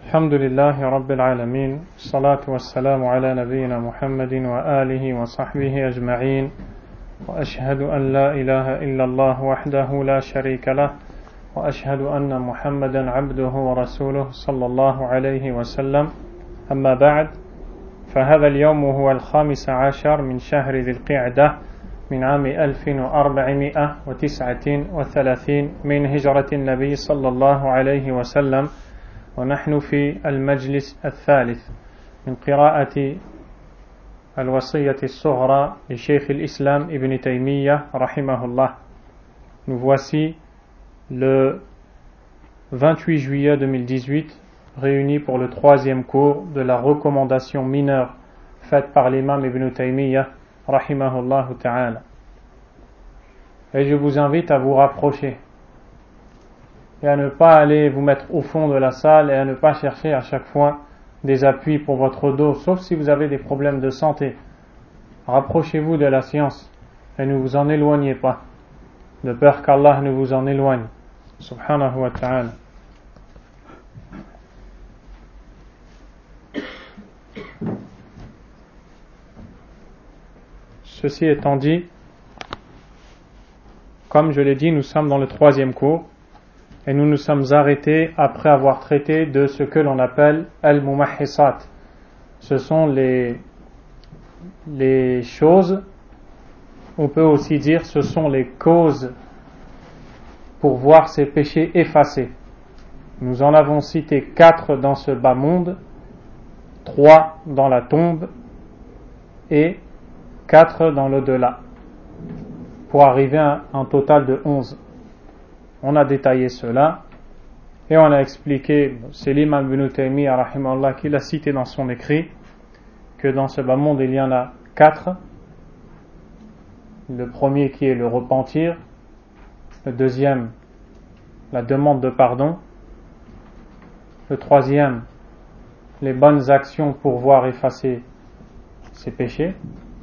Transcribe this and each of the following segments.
الحمد لله رب العالمين الصلاة والسلام على نبينا محمد وآله وصحبه أجمعين وأشهد أن لا إله إلا الله وحده لا شريك له وأشهد أن محمدا عبده ورسوله صلى الله عليه وسلم أما بعد فهذا اليوم هو 15 من شهر ذي القعدة من عام 1439 من هجرة النبي صلى الله عليه وسلم ونحن في المجلس الثالث من قراءة الوصية الصغرى لشيخ الإسلام ابن تيمية رحمه الله. Nous voici le 28 juillet 2018 réunis pour le troisième cours de la recommandation mineure faite par l'imam Ibn Taymiyyah rahimahullah ta'ala. Et je vous invite à vous rapprocher et à ne pas aller vous mettre au fond de la salle et à ne pas chercher à chaque fois des appuis pour votre dos, sauf si vous avez des problèmes de santé. Rapprochez-vous de la science et ne vous en éloignez pas, de peur qu'Allah ne vous en éloigne. Subhanahu wa ta'ala. Ceci étant dit, comme je l'ai dit, nous sommes dans le troisième cours et nous nous sommes arrêtés après avoir traité de ce que l'on appelle al-mumahhisat. Ce sont les choses, on peut aussi dire ce sont les causes pour voir ces péchés effacés. Nous en avons cité 4 dans ce bas monde, 3 dans la tombe et 4 dans l'au-delà, pour arriver à un total de 11. On a détaillé cela et on a expliqué, c'est l'imam Ibn Taymiyyah rahimahullah qui l'a cité dans son écrit, que dans ce bas monde il y en a 4. Le premier qui est le repentir, le deuxième la demande de pardon, le troisième les bonnes actions pour voir effacer ses péchés.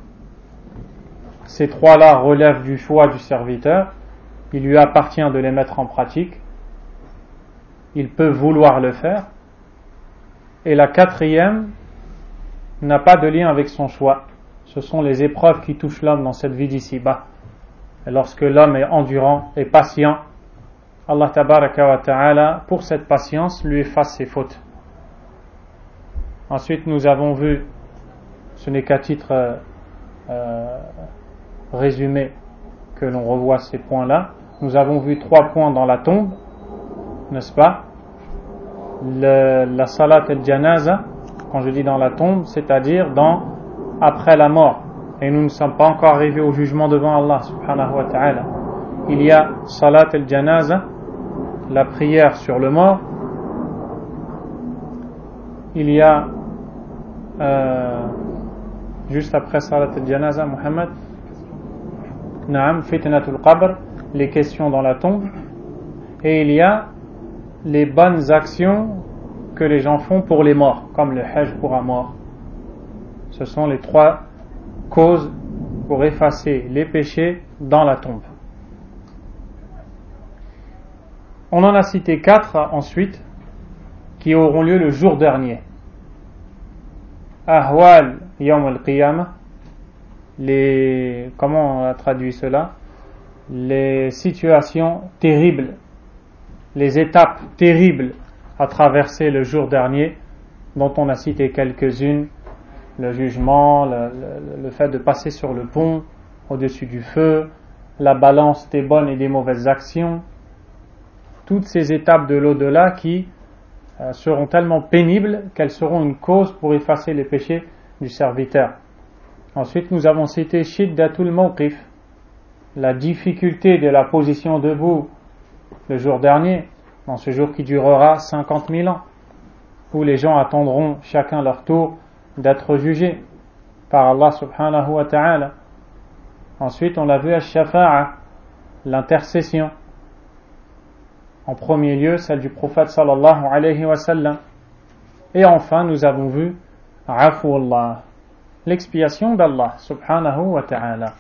Ces 3-là relèvent du choix du serviteur. Il lui appartient de les mettre en pratique. Il peut vouloir le faire. Et la 4e n'a pas de lien avec son choix. Ce sont les épreuves qui touchent l'homme dans cette vie d'ici-bas. Et lorsque l'homme est endurant et patient, Allah tabaraka wa ta'ala, pour cette patience, lui efface ses fautes. Ensuite, nous avons vu, ce n'est qu'à titre résumé que l'on revoit ces points-là. Nous avons vu 3 points dans la tombe, n'est-ce pas? La salat al-janaza, quand je dis dans la tombe, c'est-à-dire après la mort. Et nous ne sommes pas encore arrivés au jugement devant Allah subhanahu wa ta'ala. Il y a salat al-janaza, la prière sur le mort. Il y a juste après salat al-janaza, Muhammad, Naam, fitnatul qabr, les questions dans la tombe, et il y a les bonnes actions que les gens font pour les morts, comme le hajj pour un mort. Ce sont les 3 causes pour effacer les péchés dans la tombe. On en a cité 4 ensuite qui auront lieu le jour dernier. Ahwal yawm al-qiyamah, comment on a traduit cela? Les situations terribles, les étapes terribles à traverser le jour dernier, dont on a cité quelques-unes, le jugement, le fait de passer sur le pont, au-dessus du feu, la balance des bonnes et des mauvaises actions, toutes ces étapes de l'au-delà qui seront tellement pénibles qu'elles seront une cause pour effacer les péchés du serviteur. Ensuite, nous avons cité shiddatul mawqif, la difficulté de la position debout le jour dernier, dans ce jour qui durera 50 000 ans, où les gens attendront chacun leur tour d'être jugés par Allah subhanahu wa ta'ala. Ensuite, on l'a vu ash-shafa'a, l'intercession. En premier lieu, celle du prophète sallallahu alayhi wa sallam. Et enfin, nous avons vu afu'allah, l'expiation d'Allah subhanahu wa ta'ala.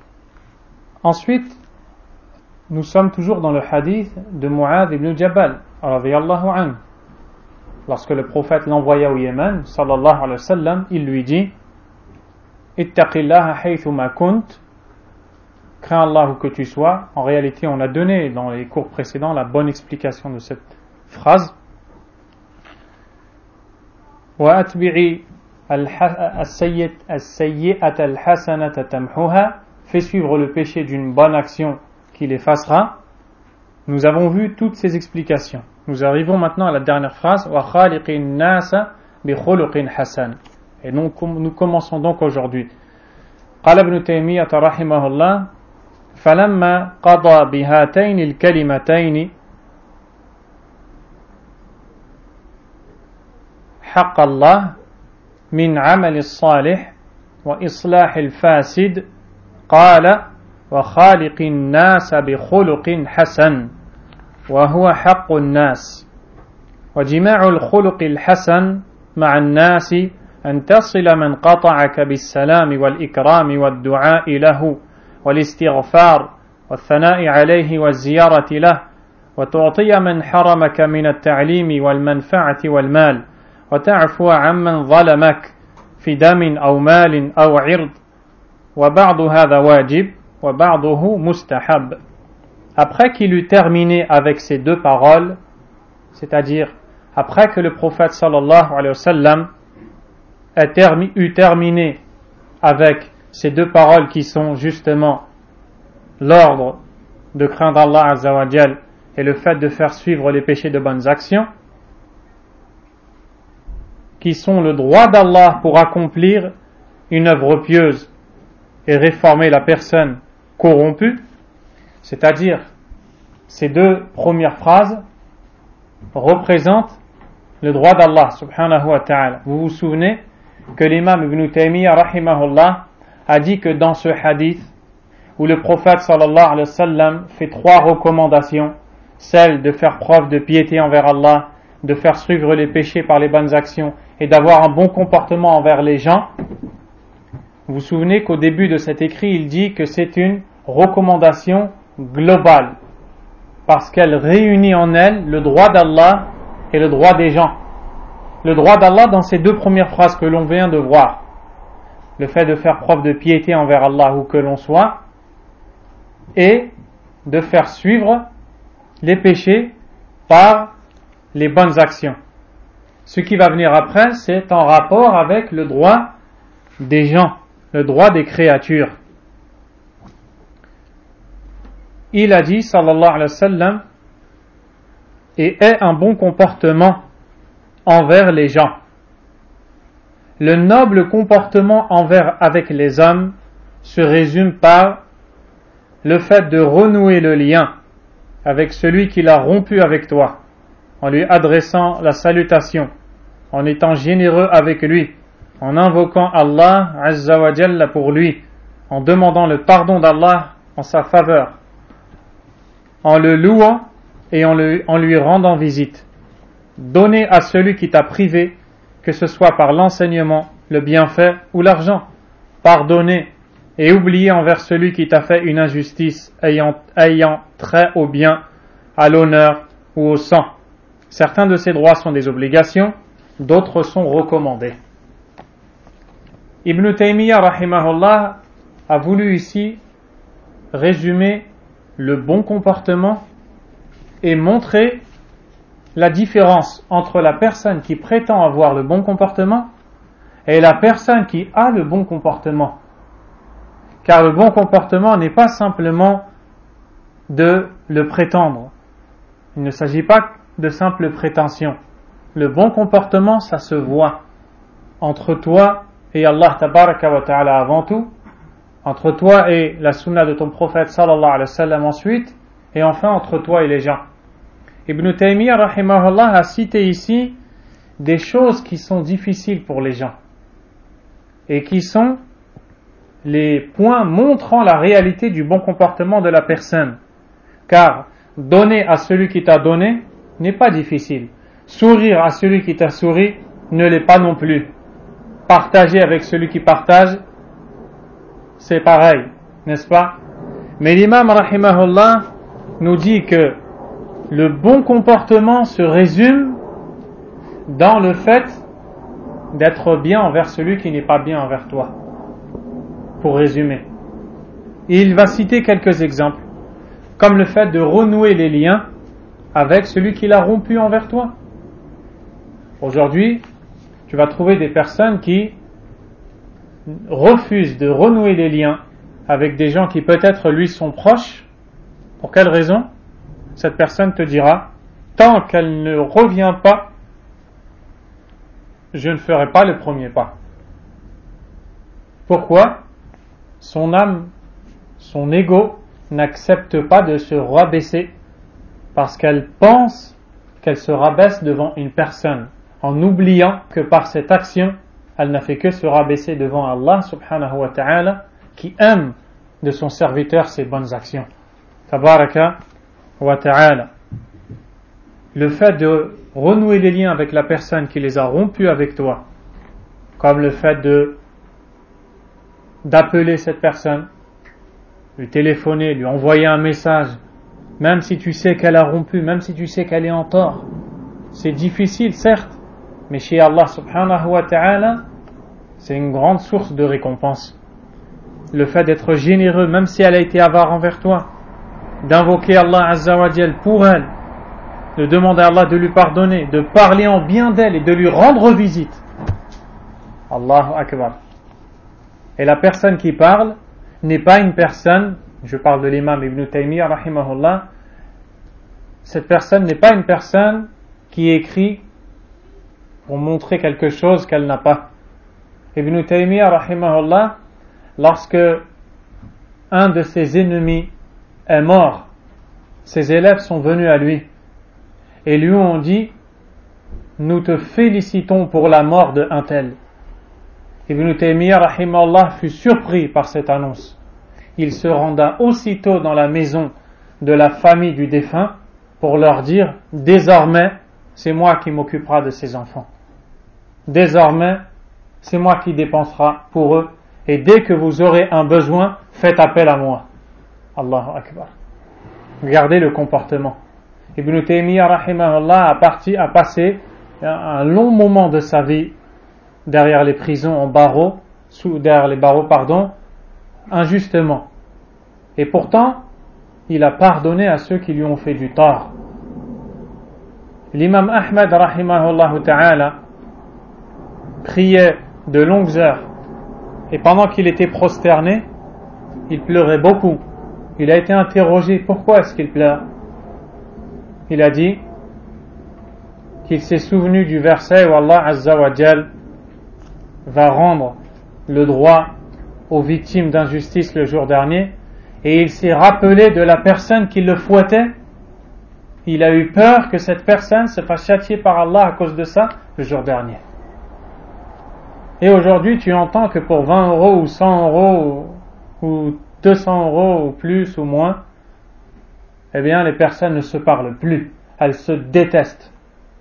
Ensuite, nous sommes toujours dans le hadith de Mu'adh ibn Jabal radiyallahu anhu. Lorsque le prophète l'envoya au Yémen, sallallahu alayhi wa sallam, il lui dit Ittaqillaha haythuma kunt, crains Allah où que tu sois. En réalité, on a donné dans les cours précédents la bonne explication de cette phrase. Wa atbi'i as-sayyi'ata al-hasanata tamhuha, fais suivre le péché d'une bonne action qui l'effacera. Nous avons vu toutes ces explications. Nous arrivons maintenant à la dernière phrase wa khaliqin nasa bi khuluqin hasan. Et donc nous commençons donc aujourd'hui. قال ابن تيمية رحمه الله فلما قضى بهاتين الكلمتين حق الله من عمل الصالح وإصلاح الفاسد قال وخالق الناس بخلق حسن وهو حق الناس وجماع الخلق الحسن مع الناس أن تصل من قطعك بالسلام والإكرام والدعاء له والاستغفار والثناء عليه والزيارة له وتعطي من حرمك من التعليم والمنفعة والمال وتعفو عمن ظلمك في دم أو مال أو عرض وبعض هذا واجب وبعضه مستحب. Après qu'il eut terminé avec ces deux paroles, c'est-à-dire après que le prophète sallallahu alayhi wa sallam eut terminé avec ces deux paroles qui sont justement l'ordre de craindre Allah Azza wa Jal et le fait de faire suivre les péchés de bonnes actions, qui sont le droit d'Allah pour accomplir une œuvre pieuse et réformer la personne corrompue, c'est-à-dire ces deux premières phrases représentent le droit d'Allah subhanahu wa ta'ala. Vous vous souvenez que l'imam Ibn Taymiyyah rahimahullah a dit que dans ce hadith où le prophète sallallahu alayhi wa sallam fait trois recommandations, celle de faire preuve de piété envers Allah, de faire suivre les péchés par les bonnes actions et d'avoir un bon comportement envers les gens. Vous vous souvenez qu'au début de cet écrit, il dit que c'est une recommandation globale parce qu'elle réunit en elle le droit d'Allah et le droit des gens. Le droit d'Allah dans ces deux premières phrases que l'on vient de voir, le fait de faire preuve de piété envers Allah où que l'on soit, et de faire suivre les péchés par les bonnes actions. Ce qui va venir après, c'est en rapport avec le droit des gens, le droit des créatures. Il a dit, sallallahu alayhi wa sallam, et ait un bon comportement envers les gens. Le noble comportement avec les hommes se résume par le fait de renouer le lien avec celui qui l'a rompu avec toi, en lui adressant la salutation, en étant généreux avec lui, en invoquant Allah Azza wa Jalla pour lui, en demandant le pardon d'Allah en sa faveur, en le louant et en lui rendant visite. Donner à celui qui t'a privé, que ce soit par l'enseignement, le bienfait ou l'argent. Pardonner et oublier envers celui qui t'a fait une injustice ayant trait au bien, à l'honneur ou au sang. Certains de ces droits sont des obligations, d'autres sont recommandés. Ibn Taymiyyah rahimahullah a voulu ici résumer le bon comportement et montrer la différence entre la personne qui prétend avoir le bon comportement et la personne qui a le bon comportement. Car le bon comportement n'est pas simplement de le prétendre. Il ne s'agit pas de simple prétention. Le bon comportement, ça se voit entre toi et Allah tabaraka wa ta'ala avant tout, entre toi et la sunna de ton prophète sallallahu alayhi wa sallam ensuite, et enfin entre toi et les gens. Ibn Taymiyyah rahimahullah a cité ici des choses qui sont difficiles pour les gens et qui sont les points montrant la réalité du bon comportement de la personne. Car donner à celui qui t'a donné n'est pas difficile. Sourire à celui qui t'a souri ne l'est pas non plus. Partager avec celui qui partage, c'est pareil, n'est-ce pas? Mais l'imam rahimahullah nous dit que Le bon comportement se résume dans le fait d'être bien envers celui qui n'est pas bien envers toi. Pour résumer. Et il va citer quelques exemples, comme le fait de renouer les liens avec celui qui l'a rompu envers toi. Aujourd'hui, tu vas trouver des personnes qui refusent de renouer les liens avec des gens qui peut-être lui sont proches. Pour quelle raison? Cette personne te dira, tant qu'elle ne revient pas, je ne ferai pas le premier pas. Pourquoi? Son âme, son ego n'accepte pas de se rabaisser parce qu'elle pense qu'elle se rabaisse devant une personne en oubliant que par cette action elle n'a fait que se rabaisser devant Allah subhanahu wa ta'ala qui aime de son serviteur ses bonnes actions. Tabaraka wa ta'ala. Le fait de renouer les liens avec la personne qui les a rompus avec toi, comme le fait d'appeler cette personne, lui téléphoner, lui envoyer un message, même si tu sais qu'elle a rompu, même si tu sais qu'elle est en tort. C'est difficile, certes, mais chez Allah subhanahu wa ta'ala, c'est une grande source de récompense. Le fait d'être généreux, même si elle a été avare envers toi, d'invoquer Allah azza wa jal pour elle, de demander à Allah de lui pardonner, de parler en bien d'elle et de lui rendre visite. Allahu Akbar. Et la personne qui parle n'est pas une personne, je parle de l'imam Ibn Taymiyyah rahimahullah, cette personne n'est pas une personne qui écrit pour montrer quelque chose qu'elle n'a pas. Ibn Taymiyyah rahimahullah, lorsque un de ses ennemis est mort, ses élèves sont venus à lui et lui ont dit, nous te félicitons pour la mort de un tel. Ibn Taymiyyah rahimahullah fut surpris par cette annonce. Il se renda aussitôt dans la maison de la famille du défunt pour leur dire, désormais c'est moi qui m'occupera de ces enfants. Désormais c'est moi qui dépensera pour eux et dès que vous aurez un besoin, faites appel à moi. Allahu Akbar. Regardez le comportement. Ibn Taymiyyah rahimahullah a passé un long moment de sa vie derrière les prisons en barreaux, derrière les barreaux, injustement. Et pourtant, il a pardonné à ceux qui lui ont fait du tort. L'imam Ahmad rahimahullah ta'ala priait de longues heures et pendant qu'il était prosterné, il pleurait beaucoup. Il a été interrogé, pourquoi est-ce qu'il pleure? Il a dit qu'il s'est souvenu du verset où Allah azza wa jal va rendre le droit aux victimes d'injustice le jour dernier, et il s'est rappelé de la personne qui le fouettait. Il a eu peur que cette personne se fasse châtier par Allah à cause de ça le jour dernier. Et aujourd'hui tu entends que pour 20 € ou 100 € ou 200 € ou plus ou moins, eh bien les personnes ne se parlent plus, elles se détestent.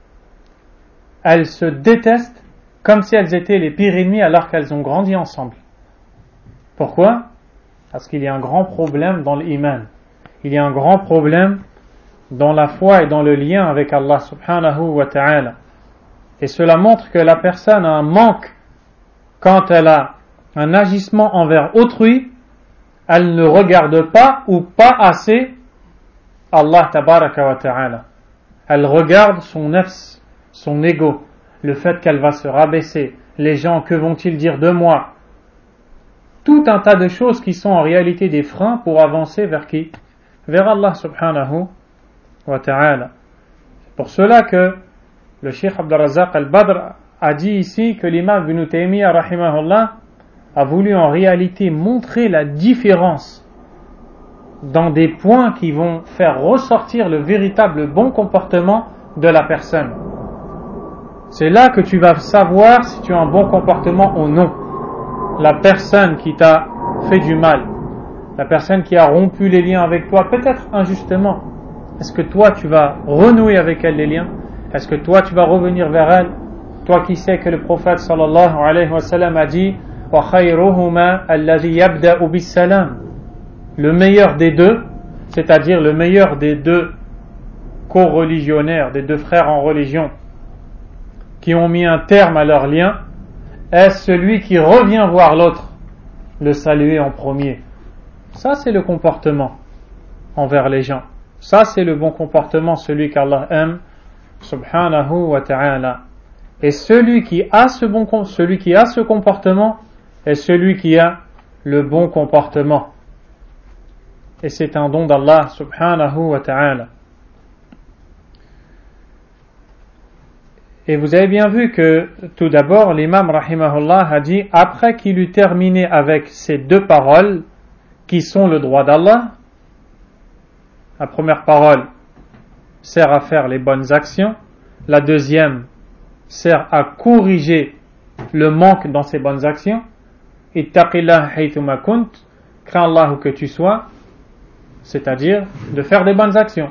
Elles se détestent comme si elles étaient les pires ennemies alors qu'elles ont grandi ensemble. Pourquoi? Parce qu'il y a un grand problème dans l'iman. Il y a un grand problème dans la foi et dans le lien avec Allah subhanahu wa ta'ala. Et cela montre que la personne a un manque quand elle a un agissement envers autrui, elle ne regarde pas ou pas assez Allah tabaraka wa ta'ala. Elle regarde son nafs, son ego, le fait qu'elle va se rabaisser, les gens, que vont-ils dire de moi? Tout un tas de choses qui sont en réalité des freins pour avancer vers qui? Vers Allah subhanahu wa ta'ala. C'est pour cela que le Cheikh Abd al-Razzaq al-Badr a dit ici que l'imam Ibn Taymiyyah rahimahullah a voulu en réalité montrer la différence dans des points qui vont faire ressortir le véritable bon comportement de la personne. C'est là que tu vas savoir si tu as un bon comportement ou non. La personne qui t'a fait du mal, la personne qui a rompu les liens avec toi, peut-être injustement, est-ce que toi tu vas renouer avec elle les liens? Est-ce que toi tu vas revenir vers elle? Toi qui sais que le prophète sallallahu alayhi wa sallam a dit wa khayruhuma alladhi yabda'u bis salam. Le meilleur des deux, c'est-à-dire le meilleur des deux co-religionnaires, des deux frères en religion, qui ont mis un terme à leur lien, est celui qui revient voir l'autre, le saluer en premier. Ça, c'est le comportement envers les gens. Ça, c'est le bon comportement, celui qu'Allah aime, subhanahu wa ta'ala. Et celui qui a ce comportement est celui qui a le bon comportement. Et c'est un don d'Allah, subhanahu wa ta'ala. Et vous avez bien vu que tout d'abord l'imam rahimahullah a dit, après qu'il eut terminé avec ces deux paroles qui sont le droit d'Allah, la première parole sert à faire les bonnes actions, la deuxième sert à corriger le manque dans ces bonnes actions. Ittaqillah haythuma kunt, crains Allah où que tu sois, c'est-à-dire de faire des bonnes actions.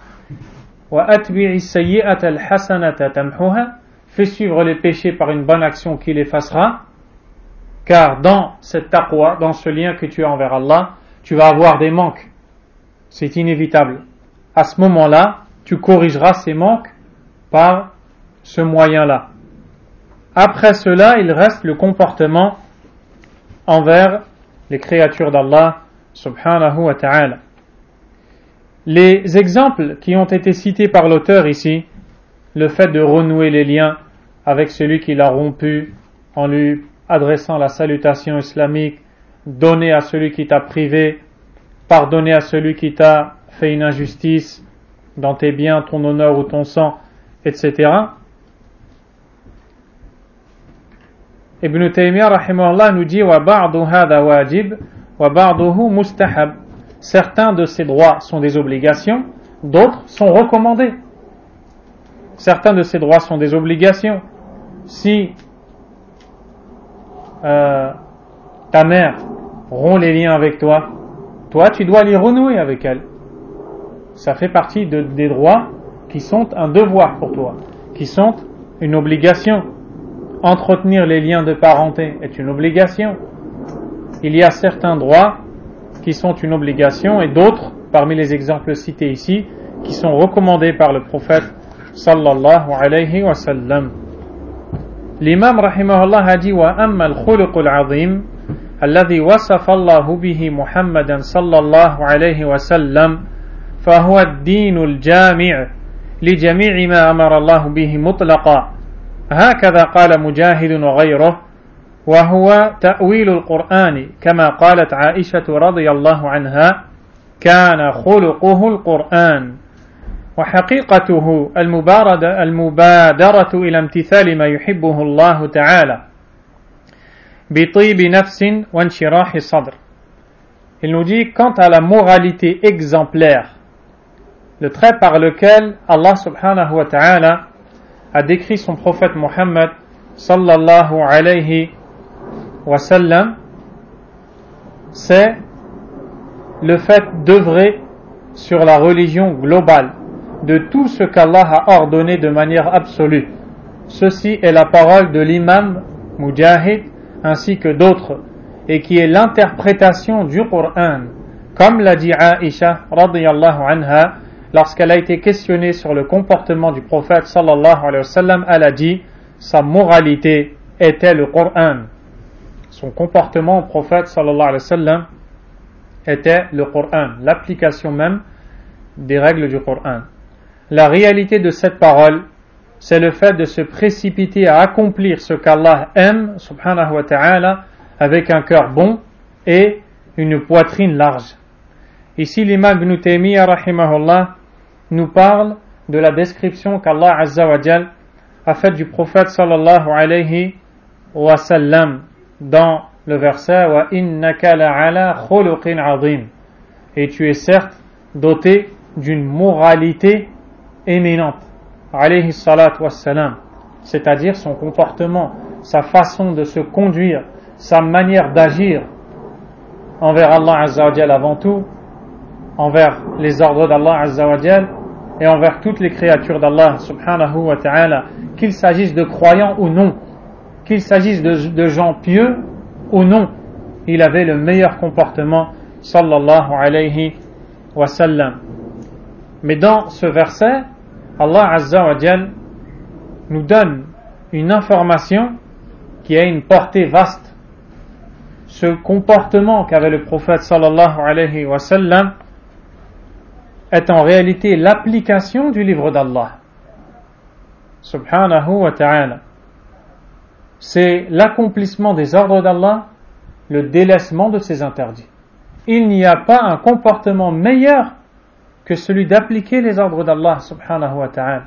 Fais suivre les péchés par une bonne action qui l'effacera, car dans cette taqwa, dans ce lien que tu as envers Allah, tu vas avoir des manques, c'est inévitable. À ce moment-là, tu corrigeras ces manques par ce moyen-là. Après cela, il reste le comportement envers les créatures d'Allah subhanahu wa ta'ala. Les exemples qui ont été cités par l'auteur ici, le fait de renouer les liens avec celui qui l'a rompu en lui adressant la salutation islamique, donner à celui qui t'a privé, pardonner à celui qui t'a fait une injustice dans tes biens, ton honneur ou ton sang, etc. Ibn Taymiyyah rahimahullah nous dit wa ba'du hadha wajib wa ba'duhu mustahab. Certains de ces droits sont des obligations, d'autres sont recommandés. Certains de ces droits sont des obligations. Si ta mère rompt les liens avec toi, toi tu dois les renouer avec elle. Ça fait partie des droits qui sont un devoir pour toi, qui sont une obligation. Entretenir les liens de parenté est une obligation. Il y a certains droits qui sont une obligation et d'autres, parmi les exemples cités ici, qui sont recommandés par le prophète sallallahu alayhi wa sallam. L'imam rahimahullah a dit wa amma al-khuluq al-azim alladhi wasafa Allah bihi Muhammadan sallallahu alayhi wa sallam fahuwa ad-din al-jami' li jami' ma amara Allah bihi mutlaqa. هكذا قال مجاهد وغيره وهو تأويل القرآن كما قالت عائشة رضي الله عنها كان خلقه القرآن وحقيقته المبادرة إلى امتثال ما يحبه الله تعالى بطيب نفس وانشراح صدر. Il nous dit quant à la moralité exemplaire, le trait par lequel Allah subhanahu wa ta'ala a décrit son prophète Mohammed sallallahu alayhi wa sallam, c'est le fait d'œuvrer sur la religion globale de tout ce qu'Allah a ordonné de manière absolue. Ceci est la parole de l'imam Mujahid ainsi que d'autres et qui est l'interprétation du Coran, comme l'a dit Aïcha radiyallahu anha. Lorsqu'elle a été questionnée sur le comportement du prophète sallallahu alayhi wa sallam, elle a dit sa moralité était le Coran. Son comportement au prophète sallallahu alayhi wa sallam était le Coran, l'application même des règles du Coran. La réalité de cette parole, c'est le fait de se précipiter à accomplir ce qu'Allah aime, subhanahu wa ta'ala, avec un cœur bon et une poitrine large. Ici, l'imam Ibn Taymiyyah rahimahullah nous parle de la description qu'Allah Azza wa Jal a faite du prophète sallallahu alayhi wa sallam dans le verset wa innaka la'ala khuluqin azim, et tu es certes doté d'une moralité éminente, alayhi salatu wassalam, c'est-à-dire son comportement, sa façon de se conduire, sa manière d'agir envers Allah Azza wa Jal avant tout, envers les ordres d'Allah Azza wa Jal et envers toutes les créatures d'Allah subhanahu wa ta'ala, qu'il s'agisse de croyants ou non, qu'il s'agisse de gens pieux ou non, il avait le meilleur comportement sallallahu alayhi wa sallam. Mais dans ce verset, Allah Azza wa Jal nous donne une information qui a une portée vaste. Ce comportement qu'avait le prophète sallallahu alayhi wa sallam est en réalité l'application du livre d'Allah subhanahu wa ta'ala. C'est l'accomplissement des ordres d'Allah, le délaissement de ses interdits. Il n'y a pas un comportement meilleur que celui d'appliquer les ordres d'Allah subhanahu wa ta'ala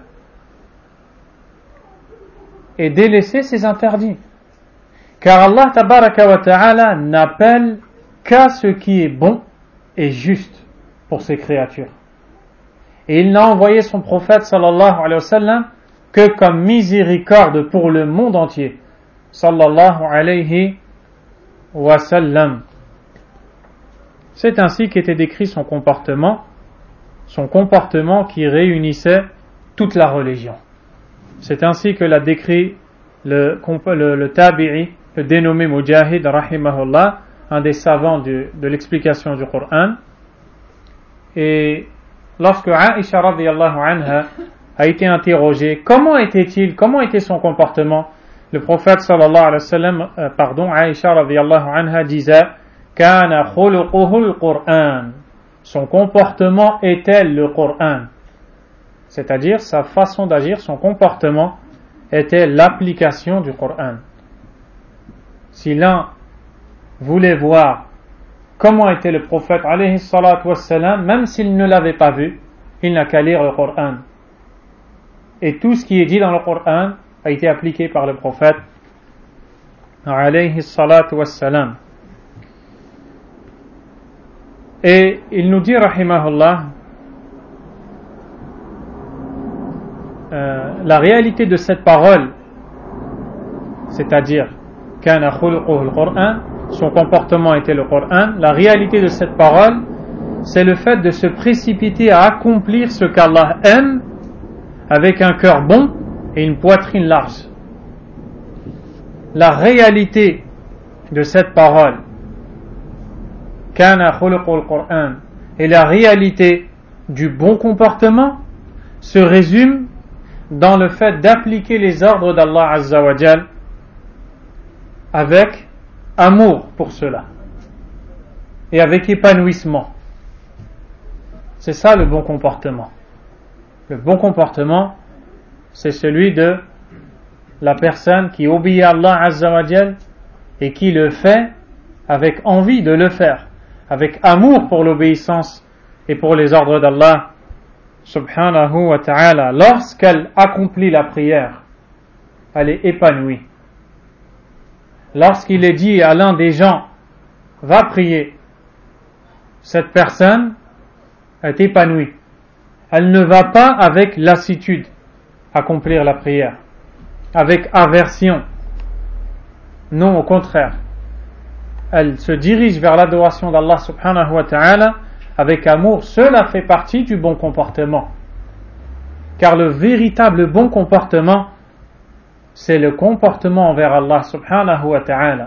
et délaisser ses interdits. Car Allah tabaraka wa ta'ala n'appelle qu'à ce qui est bon et juste pour ses créatures. Et il n'a envoyé son prophète sallallahu alayhi wa sallam que comme miséricorde pour le monde entier. Sallallahu alayhi wa sallam. C'est ainsi qu'était décrit son comportement qui réunissait toute la religion. C'est ainsi que l'a décrit le tabi'i, le dénommé Mujahid rahimahullah, un des savants de l'explication du Coran. Et lorsque Aïcha radiyallahu anha a été interrogée, comment était son comportement, le prophète sallallahu alayhi wa sallam, Aïcha radiyallahu anha disait, kana khuluquhu al-Qur'an. Son comportement était le Coran. C'est-à-dire sa façon d'agir, son comportement était l'application du Coran. Si l'un voulait voir comment était le prophète alayhi salatu wassalam, même s'il ne l'avait pas vu, il n'a qu'à lire le Coran. Et tout ce qui est dit dans le Coran a été appliqué par le prophète alayhi salatu wassalam. Et il nous dit rahimahullah, la réalité de cette parole, c'est-à-dire kana khuluquhu al-Qur'an, son comportement était le Coran, la réalité de cette parole, c'est le fait de se précipiter à accomplir ce qu'Allah aime avec un cœur bon et une poitrine large. La réalité de cette parole, kana khuluquhu al-Qur'an, et la réalité du bon comportement se résume dans le fait d'appliquer les ordres d'Allah Azza wa Jal avec amour pour cela et avec épanouissement. C'est ça le bon comportement. Le bon comportement, c'est celui de la personne qui obéit à Allah Azza wa Jal et qui le fait avec envie de le faire, avec amour pour l'obéissance et pour les ordres d'Allah subhanahu wa ta'ala. Lorsqu'elle accomplit la prière, elle est épanouie. Lorsqu'il est dit à l'un des gens, va prier, cette personne est épanouie. Elle ne va pas avec lassitude accomplir la prière, avec aversion. Non, au contraire. Elle se dirige vers l'adoration d'Allah subhanahu wa ta'ala avec amour. Cela fait partie du bon comportement. Car le véritable bon comportement, c'est le comportement envers Allah subhanahu wa ta'ala.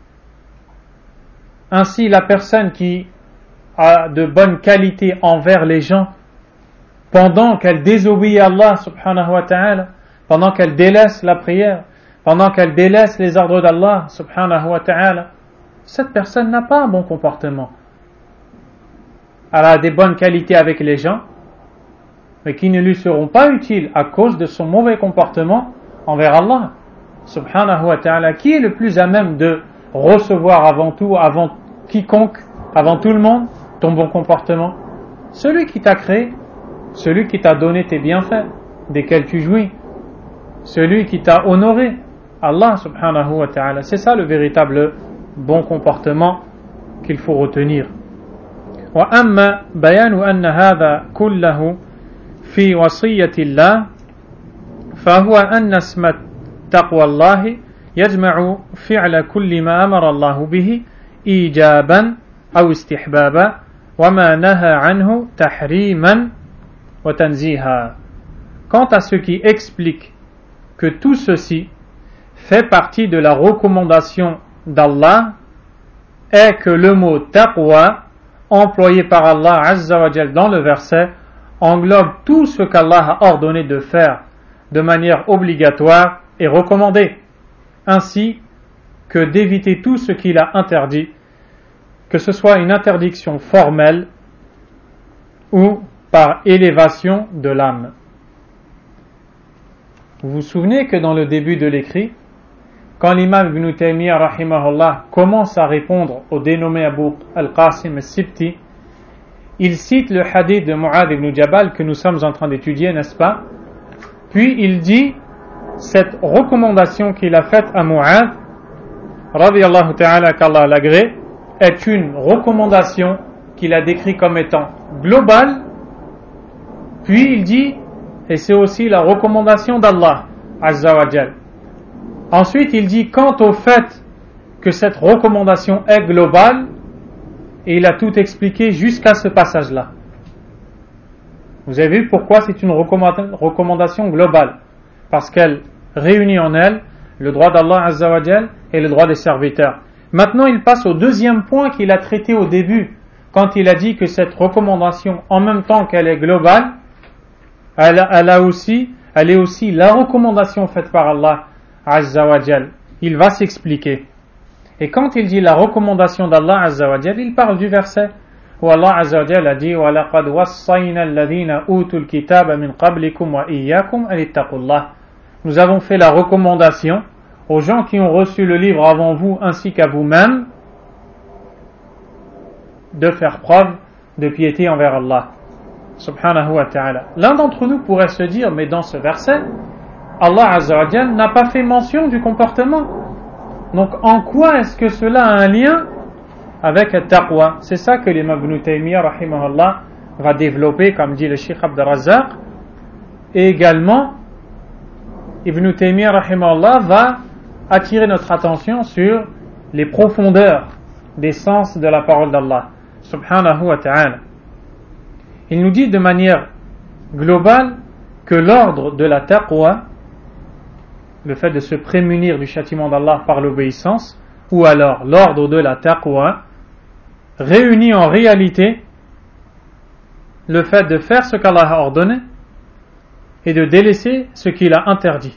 Ainsi, la personne qui a de bonnes qualités envers les gens, pendant qu'elle désobéit à Allah subhanahu wa ta'ala, pendant qu'elle délaisse la prière, pendant qu'elle délaisse les ordres d'Allah subhanahu wa ta'ala, cette personne n'a pas un bon comportement. Elle a des bonnes qualités avec les gens, mais qui ne lui seront pas utiles à cause de son mauvais comportement envers Allah subhanahu wa ta'ala. Qui est le plus à même de recevoir avant tout, avant quiconque, avant tout le monde, ton bon comportement? Celui qui t'a créé, celui qui t'a donné tes bienfaits, desquels tu jouis, celui qui t'a honoré, Allah subhanahu wa ta'ala. C'est ça le véritable bon comportement qu'il faut retenir. وأما بيان أن هذا كله في وصية الله فهو أن اسم تقوى الله يجمع فعل كل ما أمر الله به إيجابا أو استحبابا وما نهى عنه تحريما وتنزيها. Quant à ce qui explique que tout ceci fait partie de la recommandation d'Allah est que le mot taqwa employé par Allah Azza wa Jal dans le verset englobe tout ce qu'Allah a ordonné de faire de manière obligatoire et recommandée, ainsi que d'éviter tout ce qu'il a interdit, que ce soit une interdiction formelle ou par élévation de l'âme. Vous vous souvenez que dans le début de l'écrit, quand l'imam Ibn Taymiyyah rahimahullah commence à répondre au dénommé Abu al-Qasim al-Sibti, il cite le hadith de Mu'adh ibn Jabal que nous sommes en train d'étudier, n'est-ce pas? Puis il dit cette recommandation qu'il a faite à Mu'adh, radiyallahu ta'ala qu'Allah l'agrée, est une recommandation qu'il a décrite comme étant globale. Puis il dit, et c'est aussi la recommandation d'Allah Azza wa Jal. Ensuite il dit, quant au fait que cette recommandation est globale, et il a tout expliqué jusqu'à ce passage-là. Vous avez vu pourquoi c'est une recommandation globale? Parce qu'elle réunit en elle le droit d'Allah Azza wa Jal et le droit des serviteurs. Maintenant, il passe au deuxième point qu'il a traité au début, quand il a dit que cette recommandation, en même temps qu'elle est globale, elle est aussi la recommandation faite par Allah Azza wa Jal. Il va s'expliquer. Et quand il dit la recommandation d'Allah Azza wa Jal, il parle du verset où Allah Azza wa Jal a dit وَلَقَدْ وَصَّيْنَا الَّذِينَ أُوتُوا الْكِتَابَ مِنْ قَبْلِكُمْ وَإِيَّاكُمْ أَنِ اتَّقُوا اللَّهَ. Nous avons fait la recommandation aux gens qui ont reçu le livre avant vous ainsi qu'à vous-même de faire preuve de piété envers Allah subhanahu wa ta'ala. L'un d'entre nous pourrait se dire, mais dans ce verset Allah Azza wa Jal n'a pas fait mention du comportement. Donc en quoi est-ce que cela a un lien avec le taqwa? C'est ça que l'imam Ibn Taymiyyah rahimahullah va développer, comme dit le Cheikh Abdul Razzaq. Et également Ibn Taymiyyah rahimahullah va attirer notre attention sur les profondeurs des sens de la parole d'Allah subhanahu wa ta'ala. Il nous dit de manière globale que l'ordre de la taqwa, le fait de se prémunir du châtiment d'Allah par l'obéissance, ou alors l'ordre de la taqwa, réunit en réalité le fait de faire ce qu'Allah a ordonné et de délaisser ce qu'il a interdit.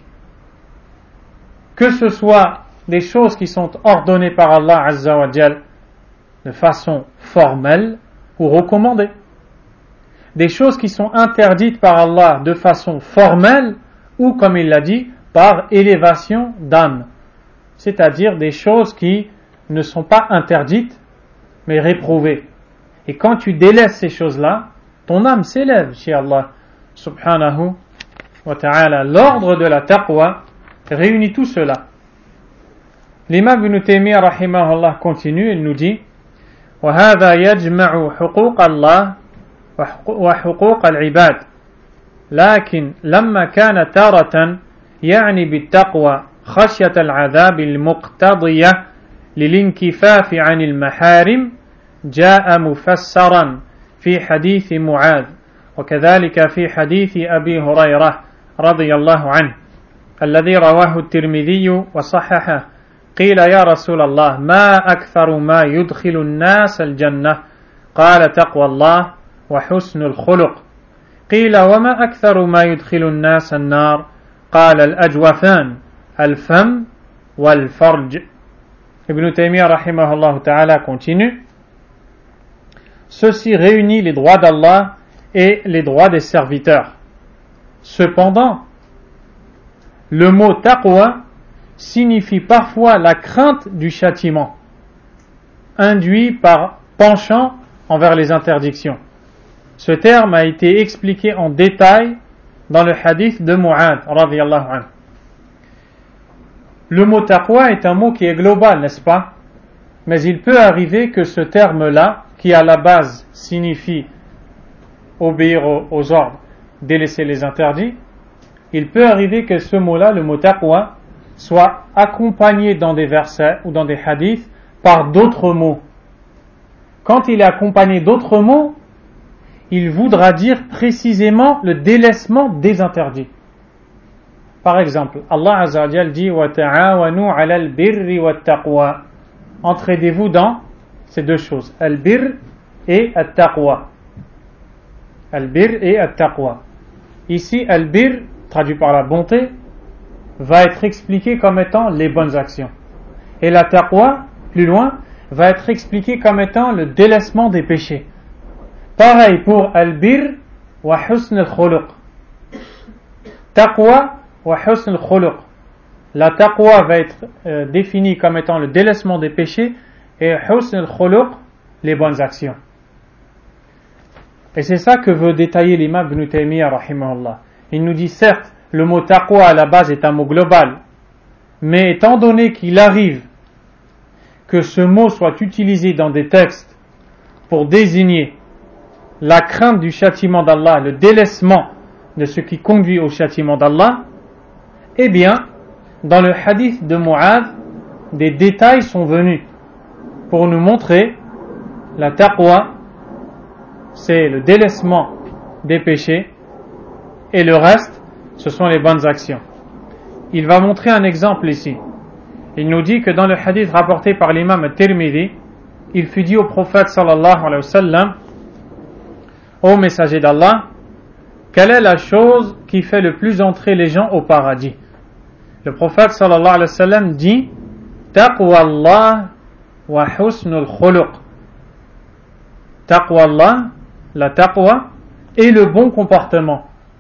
Que ce soit des choses qui sont ordonnées par Allah Azza wa Jal de façon formelle ou recommandée, des choses qui sont interdites par Allah de façon formelle ou, comme il l'a dit, par élévation d'âme, c'est-à-dire des choses qui ne sont pas interdites mais réprouvées. Et quand tu délaisses ces choses-là, ton âme s'élève chez Allah subhanahu wa ta'ala. L'ordre de la taqwa réunit tout cela. L'imam Ibn Taymiyyah rahimahullah continue, il nous dit وهذا يجمع حقوق الله وحقوق العباد لكن لما كان تارة يعني بالتقوى خشية العذاب المقتضية للانكفاف عن المحارم جاء مفسرا في حديث معاذ وكذلك في حديث أبي هريرة رضي الله عنه الذي رواه الترمذي وصححه قيل يا رسول الله ما أكثر ما يدخل الناس الجنة قال تقوى الله وحسن الخلق قيل وما أكثر ما يدخل الناس النار قال الأجوفان الفم والفرج. Ibn Taymiyyah rahimahullah ta'ala continue. Ceci réunit les droits d'Allah et les droits des serviteurs. Cependant, le mot taqwa signifie parfois la crainte du châtiment, induit par penchant envers les interdictions. Ce terme a été expliqué en détail dans le hadith de Mu'adh radiyallahu anhu. Le mot taqwa est un mot qui est global, n'est-ce pas? Mais il peut arriver que ce terme-là, qui à la base signifie obéir aux ordres, délaisser les interdits, il peut arriver que ce mot-là, le mot taqwa, soit accompagné dans des versets ou dans des hadiths par d'autres mots. Quand il est accompagné d'autres mots, il voudra dire précisément le délaissement des interdits. Par exemple, Allah Azza wa Jal dit وَتَعَاوَنُوا عَلَى الْبِرِّ وَالتَّقْوَى. Entraidez-vous dans ces deux choses, al-birr et al-taqwa. Al-bir et al-taqwa. Ici, al-bir, traduit par la bonté, va être expliqué comme étant les bonnes actions. Et la taqwa, plus loin, va être expliqué comme étant le délaissement des péchés. Pareil pour al-bir wa husn al-khuluq. Taqwa wa husn al-khuluq. La taqwa va être définie comme étant le délaissement des péchés et husn al-khuluq, les bonnes actions. Et c'est ça que veut détailler l'imam Ibn Taymiyyah rahimahullah. Il nous dit certes, le mot taqwa à la base est un mot global, mais étant donné qu'il arrive que ce mot soit utilisé dans des textes pour désigner la crainte du châtiment d'Allah, le délaissement de ce qui conduit au châtiment d'Allah, eh bien, dans le hadith de Mu'adh, des détails sont venus pour nous montrer la taqwa, c'est le délaissement des péchés, et le reste, ce sont les bonnes actions. Il va montrer un exemple ici. Il nous dit que dans le hadith rapporté par l'imam al-Tirmidhi, il fut dit au prophète sallallahu alayhi wa sallam, ô messager d'Allah, quelle est la chose qui fait le plus entrer les gens au paradis? Le prophète sallallahu alayhi wa sallam dit, taqwa Allah wa husnul khuluq. Taqwa Allah, la taqwa et le bon comportement.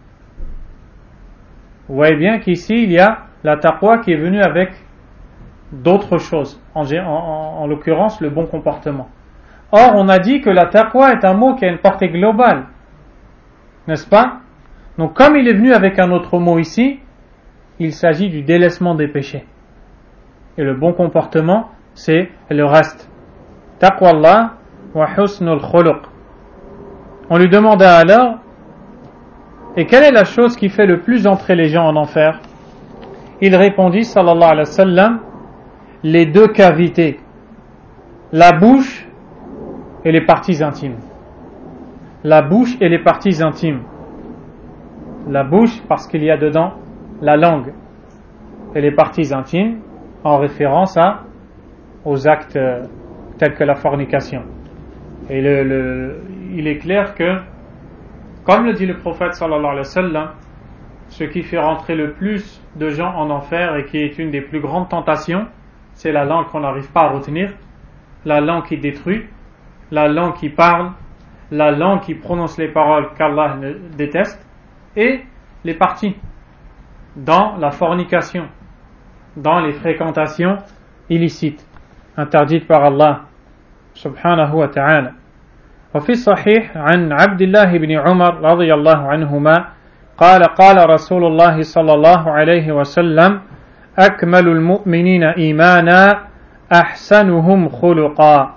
Vous voyez bien qu'ici il y a la taqwa qui est venue avec d'autres choses, en l'occurrence le bon comportement. Or on a dit que la taqwa est un mot qui a une portée globale, n'est-ce pas? Donc comme il est venu avec un autre mot ici, il s'agit du délaissement des péchés. Et le bon comportement, c'est le reste. Taqwa Allah wa husnul khuluq. On lui demanda alors, et quelle est la chose qui fait le plus entrer les gens en enfer? Il répondit, sallallahu alayhi wa sallam, les deux cavités, la bouche et les parties intimes. La bouche et les parties intimes. La bouche parce qu'il y a dedans la langue, et les parties intimes en référence aux actes tels que la fornication. Et il est clair que, comme le dit le prophète sallallahu alayhi wa sallam, ce qui fait rentrer le plus de gens en enfer et qui est une des plus grandes tentations, c'est la langue qu'on n'arrive pas à retenir, la langue qui détruit, la langue qui parle, la langue qui prononce les paroles qu'Allah déteste, et les parties dans la fornication, dans les fréquentations illicites, interdites par Allah subhanahu wa ta'ala. وفي الصحيح عن عبد الله بن عمر رضي الله عنهما قال رسول الله صلى الله عليه وسلم أكمل المؤمنين إيمانا أحسنهم خلقا.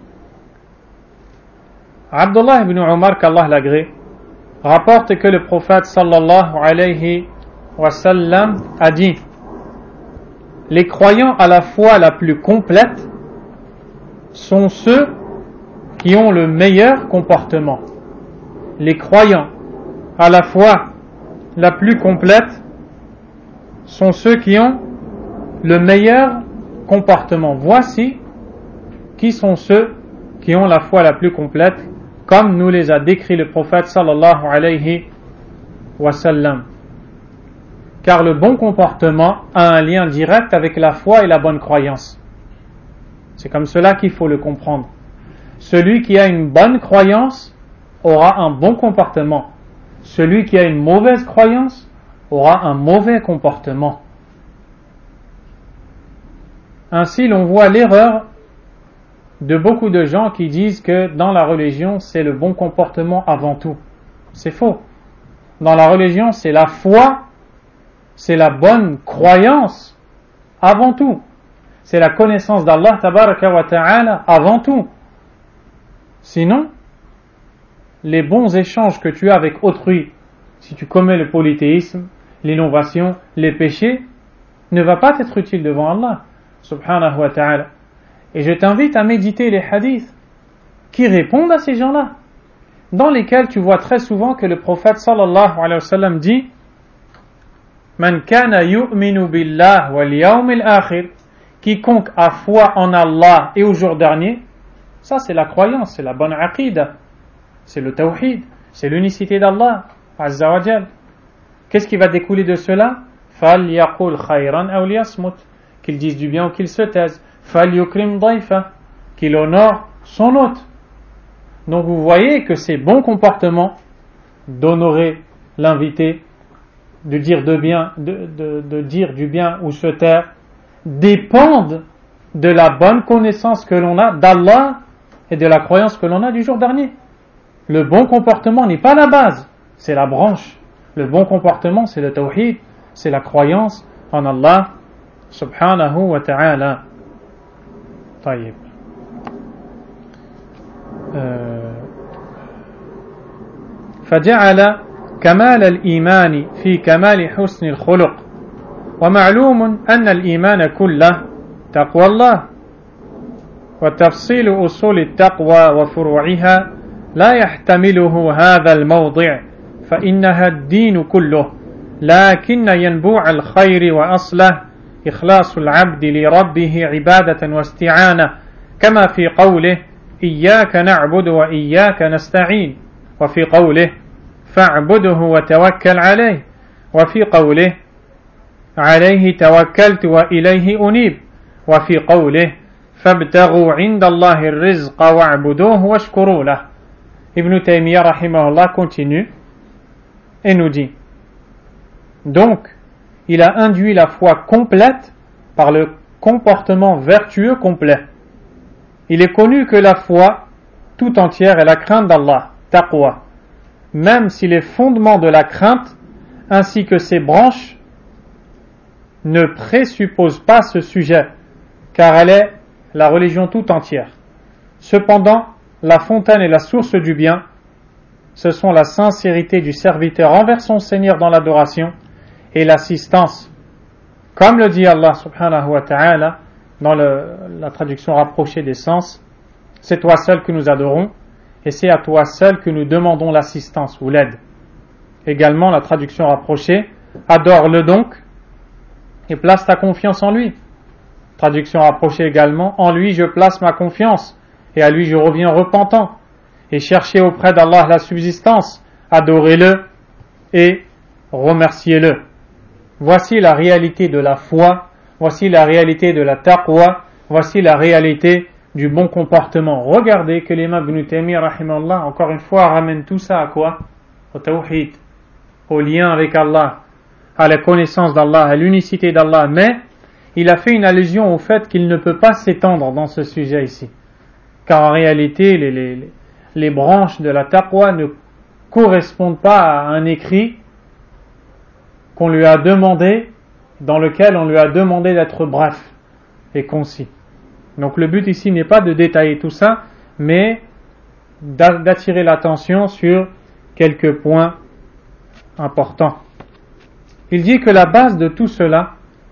Abdullah ibn Umar, qu'Allah l'agrée, rapporte que le prophète sallallahu alayhi wa sallam a dit: les croyants à la foi la plus complète sont ceux qui ont le meilleur comportement. Les croyants à la foi la plus complète sont ceux qui ont le meilleur comportement. Voici qui sont ceux qui ont la foi la plus complète, comme nous les a décrits le prophète sallallahu alayhi wa sallam. Car le bon comportement a un lien direct avec la foi et la bonne croyance. C'est comme cela qu'il faut le comprendre. Celui qui a une bonne croyance aura un bon comportement. Celui qui a une mauvaise croyance aura un mauvais comportement. Ainsi, l'on voit l'erreur de beaucoup de gens qui disent que dans la religion, c'est le bon comportement avant tout. C'est faux. Dans la religion, c'est la foi, c'est la bonne croyance avant tout. C'est la connaissance d'Allah tabaraka wa ta'ala avant tout. Sinon, les bons échanges que tu as avec autrui, si tu commets le polythéisme, l'innovation, les péchés, ne va pas t'être utile devant Allah subhanahu wa ta'ala. Et je t'invite à méditer les hadiths qui répondent à ces gens-là, dans lesquels tu vois très souvent que le prophète sallallahu alayhi wa sallam dit: Man kana yu'minu billah wal yawmil akhir, quiconque a foi en Allah et au jour dernier. Ça c'est la croyance, c'est la bonne aqida, c'est le tawhid, c'est l'unicité d'Allah Azza wa Jal. Qu'est-ce qui va découler de cela? فَلْيَقُلْ خَيْرًا أَوْ لِيَصْمُتْ, qu'il dise du bien ou qu'il se taise. فَلْيُكْرِمْ ضَيْفَهُ, qu'il honore son hôte. Donc vous voyez que ces bons comportements d'honorer l'invité, de dire du bien ou se taire, dépendent de la bonne connaissance que l'on a d'Allah et de la croyance que l'on a du jour dernier. Le bon comportement n'est pas la base, c'est la branche. Le bon comportement, c'est le tawhid, c'est la croyance en Allah subhanahu wa ta'ala. طيب. فجعل كمال الإيمان في كمال حسن الخلق، ومعلوم أن الإيمان كله تقوى الله، وتفصيل أصول التقوى وفروعها لا يحتمله هذا الموضع، فإنها الدين كله، لكن ينبوع الخير وأصله إخلاص العبد لربه عبادة واستعانة، كما في قوله إياك نعبد وإياك نستعين، وفي قوله فاعبده وتوكل عليه، وفي قوله عليه توكلت وإليه أنيب، وفي قوله فابتغوا عند الله الرزق واعبدوه واشكروا له. Ibn Taymiyyah rahimahullah continue et nous dit: donc il a induit la foi complète par le comportement vertueux complet. Il est connu que la foi tout entière est la crainte d'Allah, taqwa, même si les fondements de la crainte ainsi que ses branches ne présupposent pas ce sujet, car elle est la religion tout entière. Cependant, la fontaine et la source du bien, ce sont la sincérité du serviteur envers son Seigneur dans l'adoration et l'assistance. Comme le dit Allah subhanahu wa ta'ala dans la traduction rapprochée des sens, c'est toi seul que nous adorons et c'est à toi seul que nous demandons l'assistance ou l'aide. Également la traduction rapprochée, adore-le donc et place ta confiance en lui. Traduction rapprochée également, en lui je place ma confiance et à lui je reviens repentant. Et cherchez auprès d'Allah la subsistance, adorez-le et remerciez-le. Voici la réalité de la foi, voici la réalité de la taqwa, voici la réalité du bon comportement. Regardez que l'imam Ibn Taymiyyah rahimahullah, encore une fois, ramène tout ça à quoi? Au tawhid, au lien avec Allah, à la connaissance d'Allah, à l'unicité d'Allah, mais il a fait une allusion au fait qu'il ne peut pas s'étendre dans ce sujet ici, car en réalité les branches de la taqwa ne correspondent pas à un écrit qu'on lui a demandé, dans lequel on lui a demandé d'être bref et concis. Donc le but ici n'est pas de détailler tout ça, mais d'attirer l'attention sur quelques points importants. Il dit que la base de tout cela,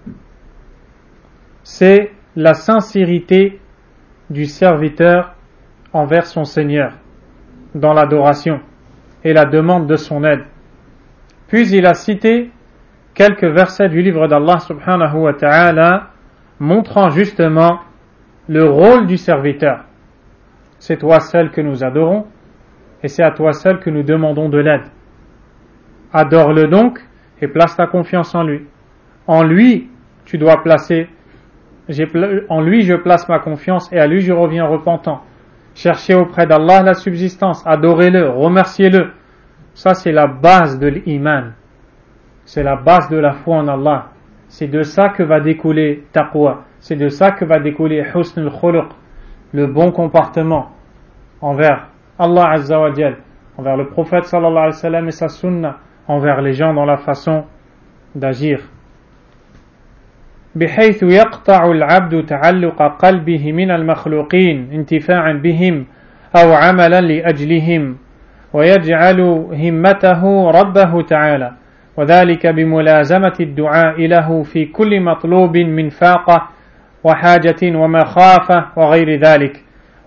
c'est la sincérité du serviteur envers son Seigneur dans l'adoration et la demande de son aide. Puis il a cité quelques versets du livre d'Allah subhanahu wa ta'ala montrant justement le rôle du serviteur. C'est toi seul que nous adorons et c'est à toi seul que nous demandons de l'aide. Adore-le donc et place ta confiance en lui. En lui, tu dois placer, en lui je place ma confiance et à lui je reviens repentant. Cherchez auprès d'Allah la subsistance, adorez-le, remerciez-le. Ça c'est la base de l'iman. C'est la base de la foi en Allah. C'est de ça que va découler taqwa. C'est de ça que va découler husn al-khuluq, le bon comportement envers Allah Azza wa Jal, envers le prophète sallallahu alayhi wa sallam et sa sunna, envers les gens dans la façon d'agir. بحيث يقطع العبد تعلق قلبه من المخلوقين انتفاعا بهم أو عملا لأجلهم ويجعل همته ربه تعالى وذلك بملازمة الدعاء له في كل مطلوب من فاقة وحاجة ومخافة وغير ذلك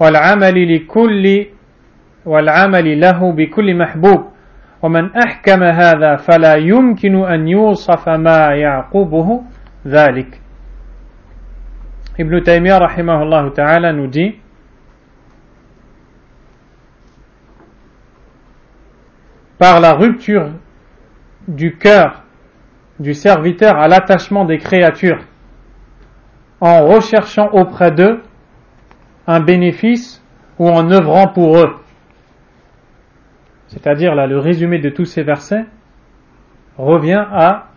والعمل له بكل محبوب ومن أحكم هذا فلا يمكن أن يوصف ما يعقبه ذلك. Ibn Taymiyyah rahimahullah ta'ala nous dit par la rupture du cœur du serviteur à l'attachement des créatures, en recherchant auprès d'eux un bénéfice ou en œuvrant pour eux. C'est-à-dire là, le résumé de tous ces versets revient à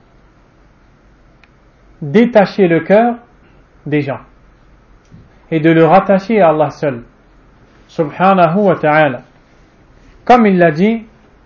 détacher le cœur des gens et de le rattacher à Allah seul, subhanahu wa ta'ala. Comme il l'a dit,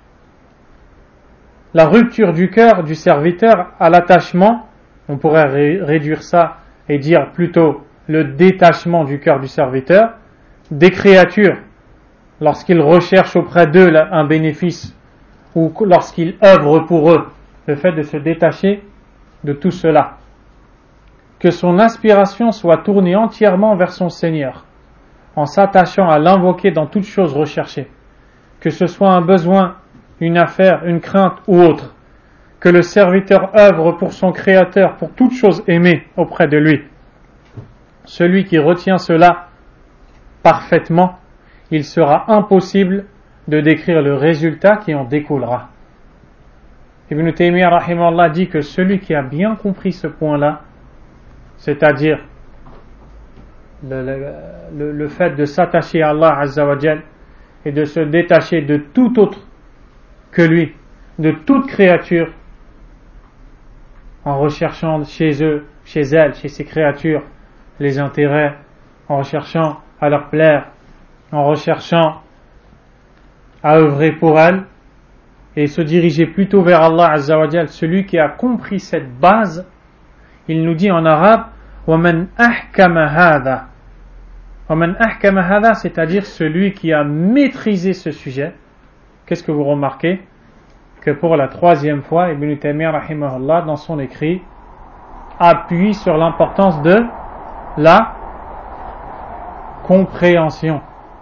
la rupture du cœur du serviteur à l'attachement, on pourrait réduire ça et dire plutôt le détachement du cœur du serviteur, des créatures, lorsqu'ils recherchent auprès d'eux un bénéfice ou lorsqu'ils œuvrent pour eux, le fait de se détacher de tout cela. Que son aspiration soit tournée entièrement vers son Seigneur, en s'attachant à l'invoquer dans toute chose recherchée, que ce soit un besoin, une affaire, une crainte ou autre, que le serviteur œuvre pour son Créateur, pour toute chose aimée auprès de lui. Celui qui retient cela parfaitement, il sera impossible de décrire le résultat qui en découlera. Ibn Taymiyyah rahimahullah dit que celui qui a bien compris ce point-là, c'est-à-dire le fait de s'attacher à Allah Azza wa Jal et de se détacher de tout autre que lui, de toute créature, en recherchant chez eux, chez elles, chez ces créatures, les intérêts, en recherchant à leur plaire, en recherchant à œuvrer pour elles, et se diriger plutôt vers Allah Azza wa Jal. Celui qui a compris cette base, il nous dit en arabe وَمَنْ أَحْكَمَ هَذَا. وَمَنْ أَحْكَمَ هَذَا, c'est-à-dire celui qui a maîtrisé ce sujet. Qu'est-ce que vous remarquez? Que pour la troisième fois, Ibn Taymiyyah rahimahullah, dans son écrit, appuie sur l'importance de la compréhension.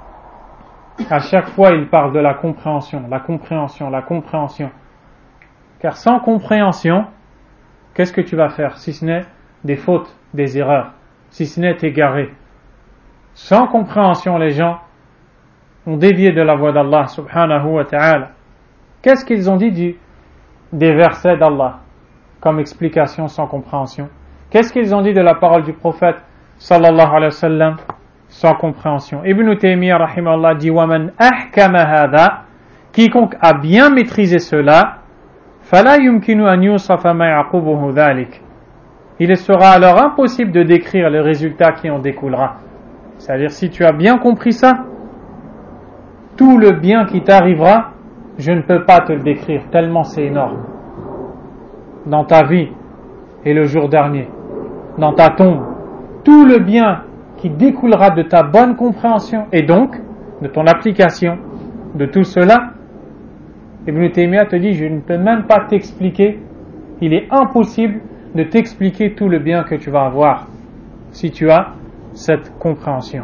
À chaque fois, il parle de la compréhension, la compréhension, la compréhension. Car sans compréhension, qu'est-ce que tu vas faire si ce n'est des fautes, des erreurs, si ce n'est t'égarer? Sans compréhension, les gens ont dévié de la voie d'Allah subhanahu wa ta'ala. Qu'est-ce qu'ils ont dit des versets d'Allah comme explication sans compréhension? Qu'est-ce qu'ils ont dit de la parole du prophète sallallahu alayhi wa sallam sans compréhension? Ibn Taymiyyah rahimahullah dit وَمَنْ أَحْكَمَ هَذَا, quiconque a bien maîtrisé cela, فَلَا يُمْكِنُ أَنْ يُوصَفَ مَا يَعْقُبُهُ ذَلِكَ. Il sera alors impossible de décrire le résultat qui en découlera. C'est-à-dire, si tu as bien compris ça, tout le bien qui t'arrivera, je ne peux pas te le décrire, tellement c'est énorme. Dans ta vie et le jour dernier, dans ta tombe, tout le bien qui découlera de ta bonne compréhension et donc de ton application de tout cela, Ibn Taymiyyah te dit, je ne peux même pas t'expliquer, il est impossible de t'expliquer tout le bien que tu vas avoir si tu as cette compréhension.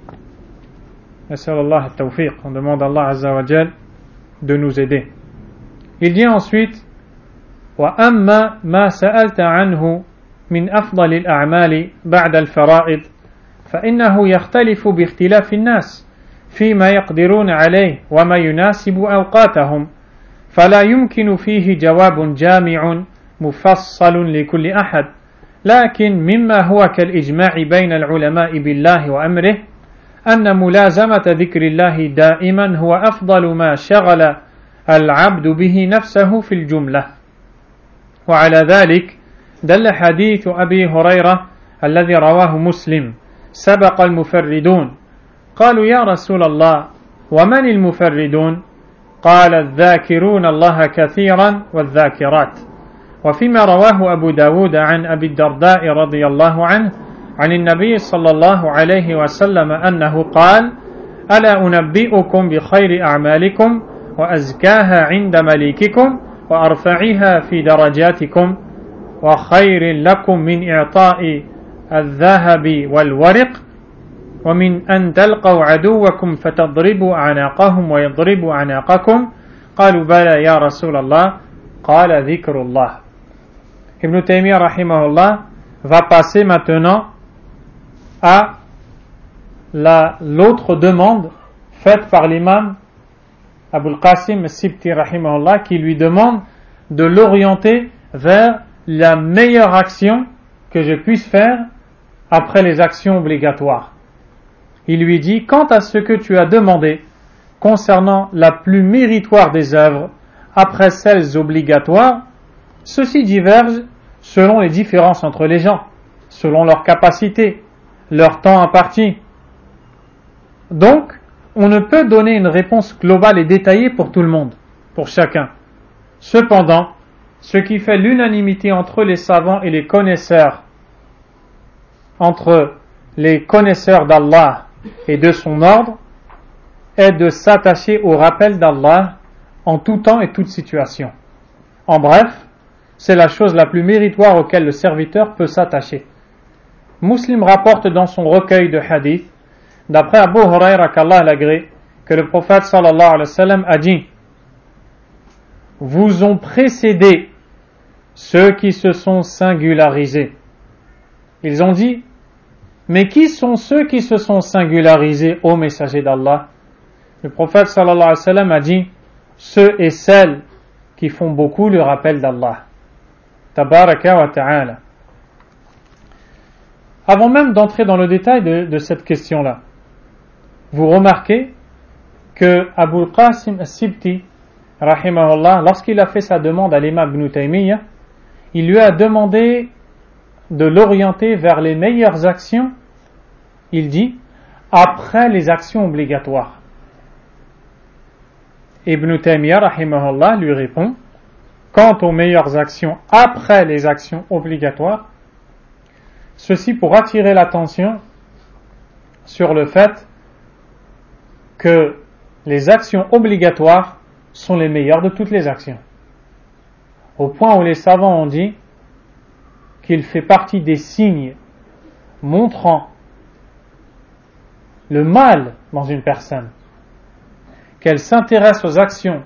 Nas'alullah at-tawfiq, on demande à Allah Azza wa Jal de nous aider. Il dit ensuite وَأَمَّا مَا سَأَلْتَ عَنْهُ مِنْ أَفْضَلِ الْأَعْمَالِ بَعْدَ الْفَرَائِضِ فإنه يختلف باختلاف الناس فيما يقدرون عليه وما يناسب أوقاتهم فلا يمكن فيه جواب جامع مفصل لكل أحد لكن مما هو كالإجماع بين العلماء بالله وأمره أن ملازمة ذكر الله دائما هو أفضل ما شغل العبد به نفسه في الجملة. وعلى ذلك دل حديث أبي هريرة الذي رواه مسلم سبق المفردون قالوا يا رسول الله ومن المفردون؟ قال الذاكرون الله كثيرا والذاكرات. وفيما رواه أبو داود عن أبي الدرداء رضي الله عنه عن النبي صلى الله عليه وسلم أنه قال ألا أنبئكم بخير أعمالكم وأزكاها عند مليككم وأرفعها في درجاتكم وخير لكم من إعطاء الذهب والورق ومن أن تلقوا عدوكم فتضربوا أعناقهم ويضربوا أعناقكم قالوا بلى يا رسول الله قال ذكر الله. Ibn Taymiyyah rahimahullah va passer maintenant à l'autre demande faite par l'imam Abul Qasim al-Sibti rahimahullah, qui lui demande de l'orienter vers la meilleure action que je puisse faire après les actions obligatoires. Il lui dit: quant à ce que tu as demandé concernant la plus méritoire des œuvres après celles obligatoires, ceci diverge selon les différences entre les gens, selon leur capacité, leur temps imparti. Donc, on ne peut donner une réponse globale et détaillée pour tout le monde, pour chacun. Cependant, ce qui fait l'unanimité entre les savants et les connaisseurs, entre les connaisseurs d'Allah et de son ordre, est de s'attacher au rappel d'Allah en tout temps et toute situation. En bref, c'est la chose la plus méritoire auquel le serviteur peut s'attacher. Muslim rapporte dans son recueil de hadith, d'après Abu Huraira qu'Allah l'agrée, que le prophète sallallahu alayhi wa sallam a dit: vous ont précédé ceux qui se sont singularisés. Ils ont dit: mais qui sont ceux qui se sont singularisés, ô messager d'Allah? Le prophète sallallahu alayhi wa sallam a dit: ceux et celles qui font beaucoup le rappel d'Allah. Tabaraka wa ta'ala. Avant même d'entrer dans le détail de cette question-là, vous remarquez que Abu Qasim al-Sibti, rahimahullah, lorsqu'il a fait sa demande à l'imam Ibn Taymiyyah, il lui a demandé de l'orienter vers les meilleures actions, il dit, après les actions obligatoires. Ibn Taymiyyah, rahimahullah, lui répond: quant aux meilleures actions après les actions obligatoires, ceci pour attirer l'attention sur le fait que les actions obligatoires sont les meilleures de toutes les actions. Au point où les savants ont dit qu'il fait partie des signes montrant le mal dans une personne, qu'elle s'intéresse aux actions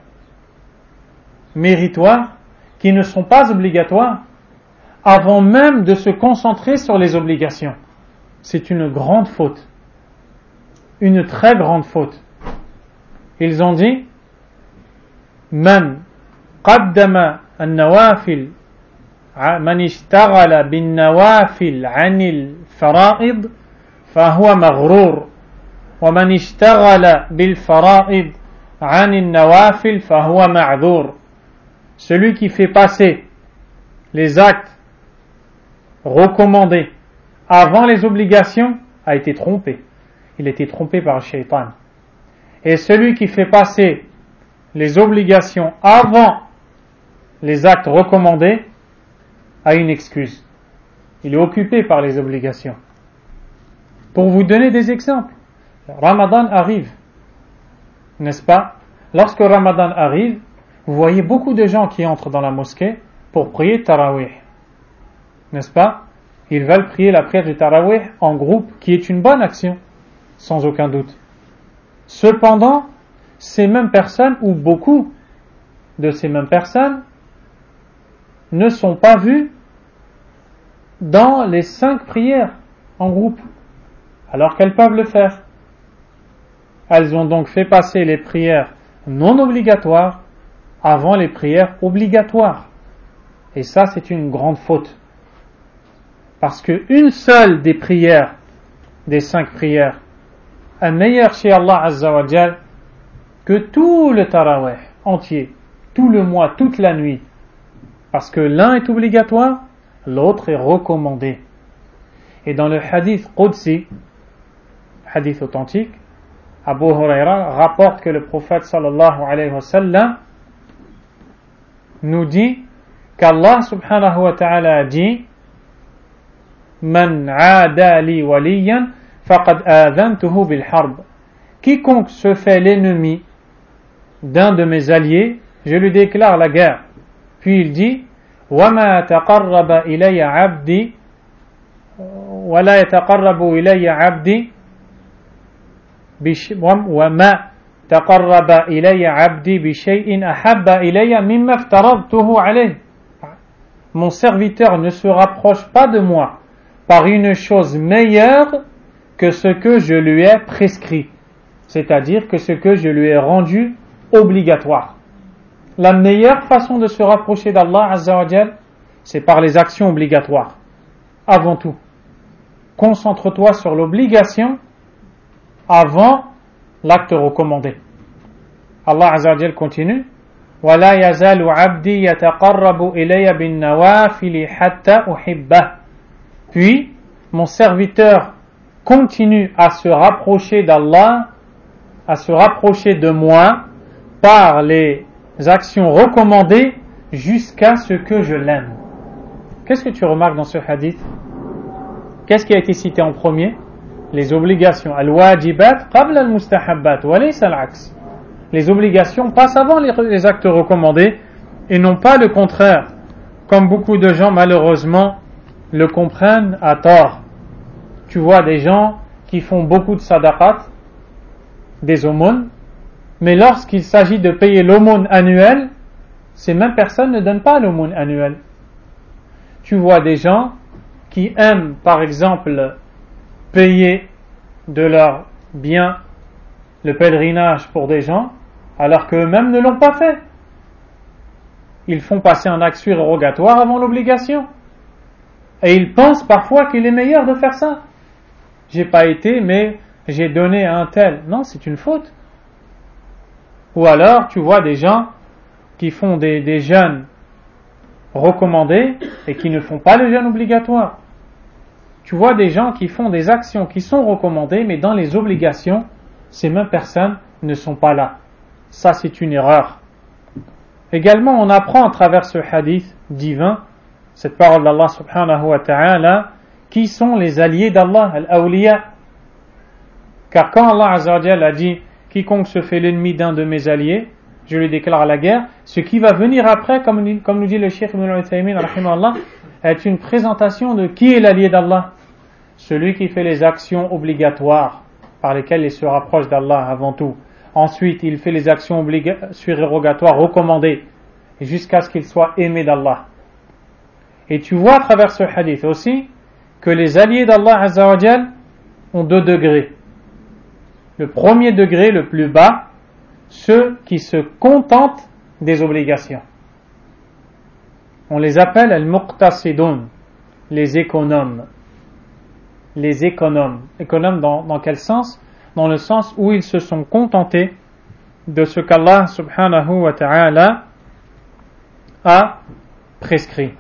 méritoires qui ne sont pas obligatoires avant même de se concentrer sur les obligations. C'est une grande faute, une très grande faute. Ils ont dit: man qaddama an-nawafil, man ishtaghala bin nawafil 'anil fara'id fahuwa maghrur, wa man ishtaghala bil fara'id 'anil nawafil fahuwa ma'dhur. Celui qui fait passer les actes recommandés avant les obligations a été trompé. Il a été trompé par le shaitan. Et celui qui fait passer les obligations avant les actes recommandés a une excuse. Il est occupé par les obligations. Pour vous donner des exemples, Ramadan arrive, n'est-ce pas? Lorsque Ramadan arrive, vous voyez beaucoup de gens qui entrent dans la mosquée pour prier Tarawih, n'est-ce pas? Ils veulent prier la prière du Tarawih en groupe, qui est une bonne action, sans aucun doute. Cependant, ces mêmes personnes, ou beaucoup de ces mêmes personnes, ne sont pas vues dans les 5 prières en groupe, alors qu'elles peuvent le faire. Elles ont donc fait passer les prières non obligatoires avant les prières obligatoires. Et ça, c'est une grande faute. Parce qu'une seule des prières, des 5 prières, est meilleure chez Allah Azza wa Jal que tout le tarawih entier, tout le mois, toute la nuit. Parce que l'un est obligatoire, l'autre est recommandé. Et dans le hadith Qudsi, hadith authentique, Abu Huraira rapporte que le prophète sallallahu alayhi wa sallam nous dit qu'Allah subhanahu wa ta'ala a dit: Man aada li waliyan faqad adhantuhu bil harb. Quiconque se fait l'ennemi d'un de mes alliés, je lui déclare la guerre. Puis il dit: وَمَا تَقَرَّبَ إِلَيَّ عَبْدِي وَلَا يَتَقَرَّبُ إِلَيَّ عَبْدِي وَمَا تَقَرَّبَ إِلَيَّ عَبْدِي بِشَيْءٍ أَحَبَّ إِلَيَّ مِمَّا افْتَرَضْتُهُ عَلَيْهِ. Mon serviteur ne se rapproche pas de moi par une chose meilleure que ce que je lui ai prescrit, c'est-à-dire que ce que je lui ai rendu obligatoires. La meilleure façon de se rapprocher d'Allah Azza wa Jal, c'est par les actions obligatoires. Avant tout, concentre-toi sur l'obligation avant l'acte recommandé. Allah Azza wa Jal continue: وَلَا يَزَالُ عَبْدِي يَتَقَرَّبُ إِلَيَّ بِالنَّوَافِلِ حَتَّى أُحِبَّهُ. Puis, mon serviteur continue à se rapprocher d'Allah, à se rapprocher de moi par les actions recommandées jusqu'à ce que je l'aime. Qu'est-ce que tu remarques dans ce hadith? Qu'est-ce qui a été cité en premier? Les obligations. Al-wajibat qabla al-mustahabbat wa laysa al-aks. Les obligations passent avant les actes recommandés et non pas le contraire, comme beaucoup de gens malheureusement le comprennent à tort. Tu vois des gens qui font beaucoup de sadaqat, des aumônes, mais lorsqu'il s'agit de payer l'aumône annuelle, ces mêmes personnes ne donnent pas l'aumône annuelle. Tu vois des gens qui aiment par exemple payer de leurs biens le pèlerinage pour des gens, alors qu'eux-mêmes ne l'ont pas fait. Ils font passer un acte surérogatoire avant l'obligation. Et ils pensent parfois qu'il est meilleur de faire ça. J'ai pas été, mais j'ai donné à un tel. Non, c'est une faute. Ou alors, tu vois des gens qui font des jeûnes recommandés et qui ne font pas le jeûne obligatoire. Tu vois des gens qui font des actions qui sont recommandées, mais dans les obligations, ces mêmes personnes ne sont pas là. Ça, c'est une erreur. Également, on apprend à travers ce hadith divin, cette parole d'Allah subhanahu wa ta'ala, qui sont les alliés d'Allah, al-awliya. Car quand Allah azza wa jalla a dit « Quiconque se fait l'ennemi d'un de mes alliés, je lui déclare la guerre », ce qui va venir après, comme nous dit le Cheikh Ibn al-Uthaymin, rahimahullah, est une présentation de qui est l'allié d'Allah. Celui qui fait les actions obligatoires par lesquelles il se rapproche d'Allah avant tout. Ensuite, il fait les actions surérogatoires recommandées jusqu'à ce qu'il soit aimé d'Allah. Et tu vois à travers ce hadith aussi que les alliés d'Allah Azza wa Jal ont 2 degrés. Le premier degré, le plus bas, ceux qui se contentent des obligations. On les appelle al-muqtasidun, les économes. Les économes. Économes dans quel sens? Dans le sens où ils se sont contentés de ce qu'Allah subhanahu wa ta'ala a prescrit.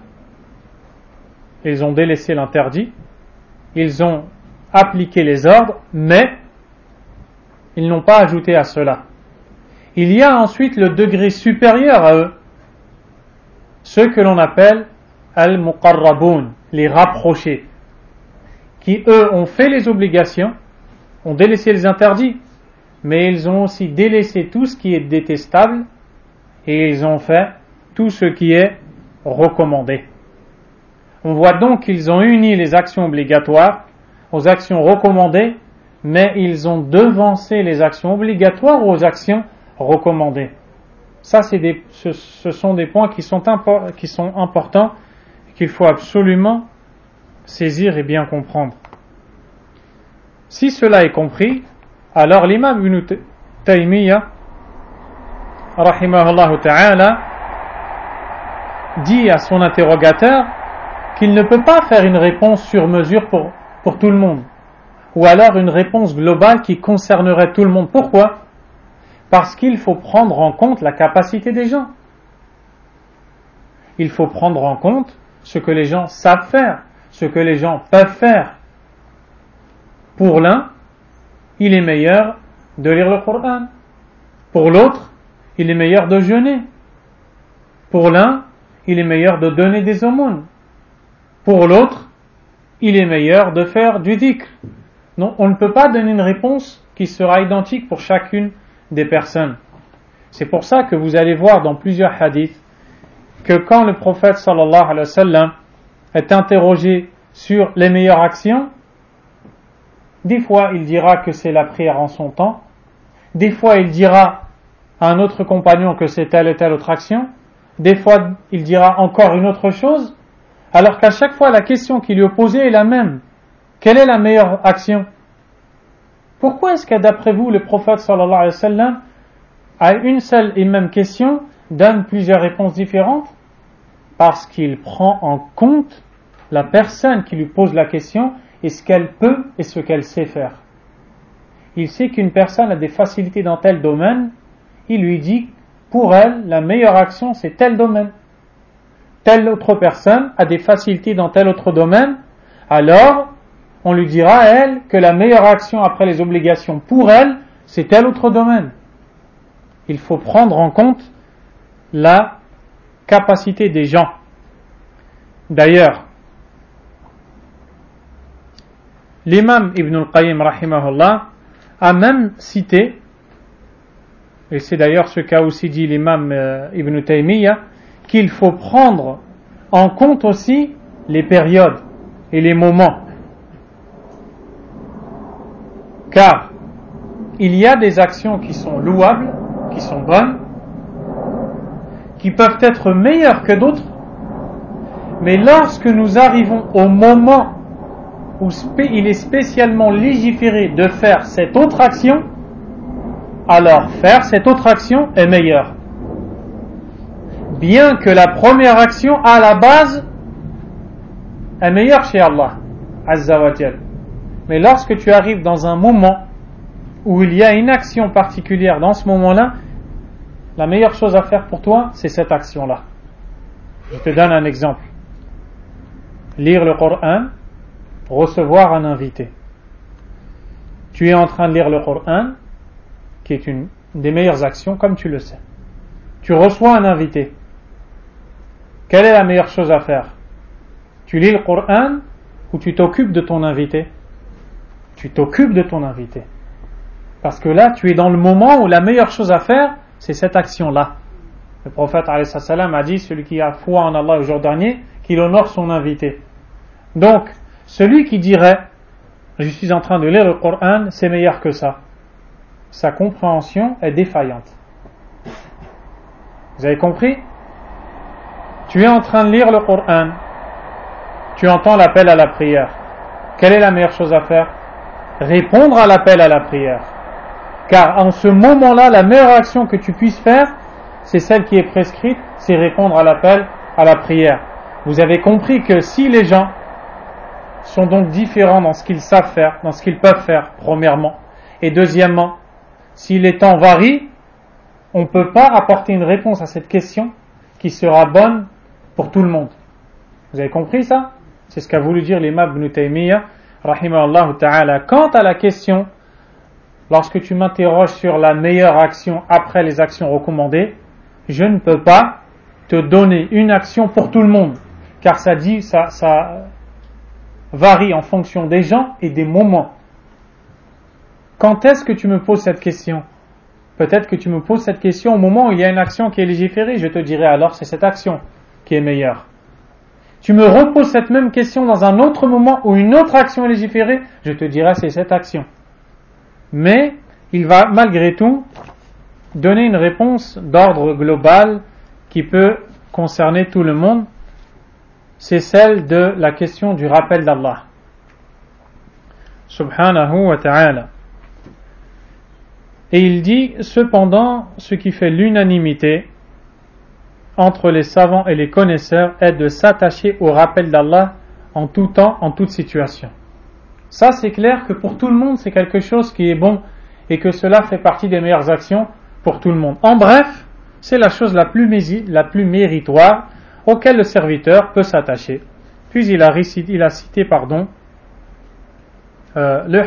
Ils ont délaissé l'interdit, ils ont appliqué les ordres, mais ils n'ont pas ajouté à cela. Il y a ensuite le degré supérieur à eux, ceux que l'on appelle al-muqarrabun, les rapprochés, qui eux ont fait les obligations, ont délaissé les interdits, mais ils ont aussi délaissé tout ce qui est détestable et ils ont fait tout ce qui est recommandé. On voit donc qu'ils ont uni les actions obligatoires aux actions recommandées, mais ils ont devancé les actions obligatoires aux actions recommandées. Ça, ce sont des points qui sont importants et qu'il faut absolument saisir et bien comprendre. Si cela est compris, alors l'imam Ibn Taymiyyah, rahimahullah ta'ala, dit à son interrogateur qu'il ne peut pas faire une réponse sur mesure pour tout le monde, ou alors une réponse globale qui concernerait tout le monde. Pourquoi? Parce qu'il faut prendre en compte la capacité des gens. Il faut prendre en compte ce que les gens savent faire, ce que les gens peuvent faire. Pour l'un, il est meilleur de lire le Coran. Pour l'autre, il est meilleur de jeûner. Pour l'un, il est meilleur de donner des aumônes. Pour l'autre, il est meilleur de faire du dhikr. Non, on ne peut pas donner une réponse qui sera identique pour chacune des personnes. C'est pour ça que vous allez voir dans plusieurs hadiths que quand le prophète sallallahu alayhi wa sallam est interrogé sur les meilleures actions, des fois il dira que c'est la prière en son temps, des fois il dira à un autre compagnon que c'est telle et telle autre action, des fois il dira encore une autre chose, alors qu'à chaque fois la question qui lui est posée est la même. Quelle est la meilleure action? Pourquoi est-ce que d'après vous le prophète sallallahu alayhi wa sallam à une seule et même question, donne plusieurs réponses différentes? Parce qu'il prend en compte la personne qui lui pose la question et ce qu'elle peut et ce qu'elle sait faire. Il sait qu'une personne a des facilités dans tel domaine, il lui dit, pour elle, la meilleure action c'est tel domaine. Telle autre personne a des facilités dans tel autre domaine, alors on lui dira à elle que la meilleure action après les obligations pour elle, c'est tel autre domaine. Il faut prendre en compte la capacité des gens. D'ailleurs, l'imam Ibn al-Qayyim rahimahullah a même cité, et c'est d'ailleurs ce qu'a aussi dit l'imam Ibn Taymiyyah, qu'il faut prendre en compte aussi les périodes et les moments. Car il y a des actions qui sont louables, qui sont bonnes, qui peuvent être meilleures que d'autres, mais lorsque nous arrivons au moment où il est spécialement légiféré de faire cette autre action, alors faire cette autre action est meilleure. Bien que la première action à la base est meilleure chez Allah Azza wa Jal. Mais lorsque tu arrives dans un moment où il y a une action particulière dans ce moment-là, la meilleure chose à faire pour toi, c'est cette action-là. Je te donne un exemple. Lire le Coran, recevoir un invité. Tu es en train de lire le Coran, qui est une des meilleures actions, comme tu le sais. Tu reçois un invité. Quelle est la meilleure chose à faire? Tu lis le Coran ou tu t'occupes de ton invité? Tu t'occupes de ton invité. Parce que là, tu es dans le moment où la meilleure chose à faire, c'est cette action-là. Le prophète alayhi salam a dit, celui qui a foi en Allah au jour dernier, qu'il honore son invité. Donc, celui qui dirait, je suis en train de lire le Coran, c'est meilleur que ça. Sa compréhension est défaillante. Vous avez compris? Tu es en train de lire le Coran, tu entends l'appel à la prière. Quelle est la meilleure chose à faire? Répondre à l'appel à la prière. Car en ce moment-là, la meilleure action que tu puisses faire, c'est celle qui est prescrite, c'est répondre à l'appel à la prière. Vous avez compris que si les gens sont donc différents dans ce qu'ils savent faire, dans ce qu'ils peuvent faire, premièrement, et deuxièmement, si les temps varient, on ne peut pas apporter une réponse à cette question qui sera bonne pour tout le monde. Vous avez compris ça? C'est ce qu'a voulu dire l'imam Ibn Taymiyyah, rahimahullah ta'ala. Quant à la question, lorsque tu m'interroges sur la meilleure action après les actions recommandées, je ne peux pas te donner une action pour tout le monde, car ça varie en fonction des gens et des moments. Quand est-ce que tu me poses cette question? Peut-être que tu me poses cette question au moment où il y a une action qui est légiférée, je te dirai alors c'est cette action qui est meilleure. Tu me reposes cette même question dans un autre moment où une autre action est légiférée, je te dirai c'est cette action. Mais il va malgré tout donner une réponse d'ordre global qui peut concerner tout le monde. C'est celle de la question du rappel d'Allah subhanahu wa ta'ala. Et il dit, cependant, ce qui fait l'unanimité entre les savants et les connaisseurs est de s'attacher au rappel d'Allah en tout temps, en toute situation. Ça, c'est clair que pour tout le monde, c'est quelque chose qui est bon et que cela fait partie des meilleures actions pour tout le monde. En bref, c'est la chose la plus méritoire auquel le serviteur peut s'attacher. Puis il a cité le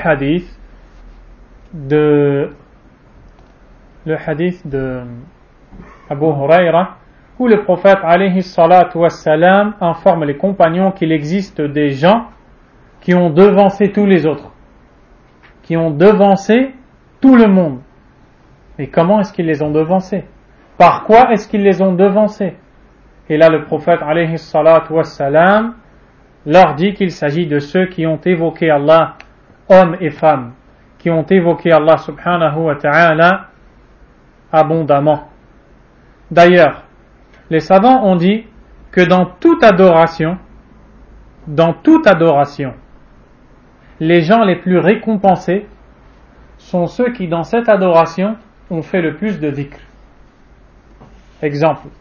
hadith de Abu Huraira, où le prophète alayhi salatu wassalam informe les compagnons qu'il existe des gens qui ont devancé tous les autres, qui ont devancé tout le monde. Et comment est-ce qu'ils les ont devancés? Par quoi est-ce qu'ils les ont devancés? Et là le prophète alayhi salatu wassalam leur dit qu'il s'agit de ceux qui ont évoqué Allah, hommes et femmes, qui ont évoqué Allah subhanahu wa ta'ala abondamment. D'ailleurs, les savants ont dit que dans toute adoration, les gens les plus récompensés sont ceux qui dans cette adoration ont fait le plus de dhikr. Exemple,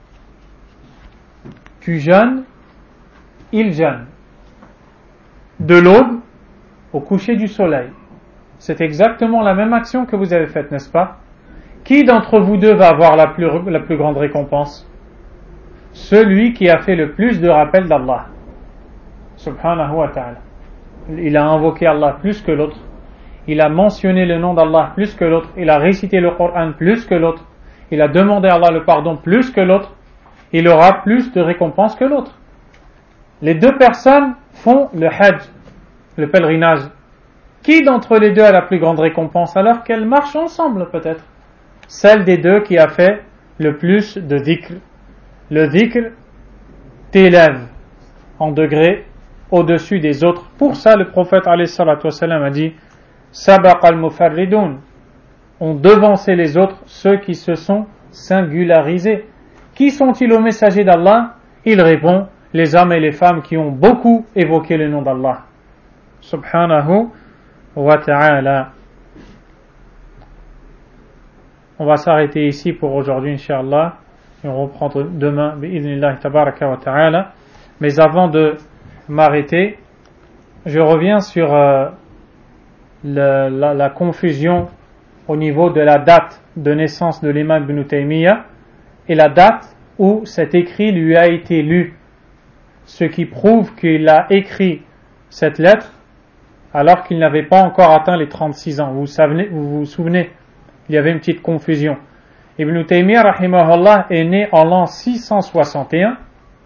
tu jeûnes, il jeûne. De l'aube au coucher du soleil. C'est exactement la même action que vous avez faite, n'est-ce pas? Qui d'entre vous deux va avoir la plus grande récompense? Celui qui a fait le plus de rappels d'Allah. Subhanahu wa ta'ala. Il a invoqué Allah plus que l'autre. Il a mentionné le nom d'Allah plus que l'autre. Il a récité le Coran plus que l'autre. Il a demandé à Allah le pardon plus que l'autre. Il aura plus de récompense que l'autre. Les deux personnes font le hajj, le pèlerinage. Qui d'entre les deux a la plus grande récompense alors qu'elles marchent ensemble peut-être? Celle des deux qui a fait le plus de dhikr. Le dhikr t'élève en degré au-dessus des autres. Pour ça, le prophète alayhi salatu wassalam a dit Sabaq al-mufarridun, ont devancé les autres ceux qui se sont singularisés. Qui sont-ils aux messagers d'Allah? Il répond les hommes et les femmes qui ont beaucoup évoqué le nom d'Allah. Subhanahu wa ta'ala. On va s'arrêter ici pour aujourd'hui, Inch'Allah, et on reprend demain, bi'idhnillahi tabaraka wa ta'ala. Mais avant de m'arrêter, je reviens sur la confusion au niveau de la date de naissance de l'imam Ibn Taymiyyah et la date où cet écrit lui a été lu, ce qui prouve qu'il a écrit cette lettre alors qu'il n'avait pas encore atteint les 36 ans. Vous vous souvenez, il y avait une petite confusion. Ibn Taymiyyah rahimahullah est né en l'an 661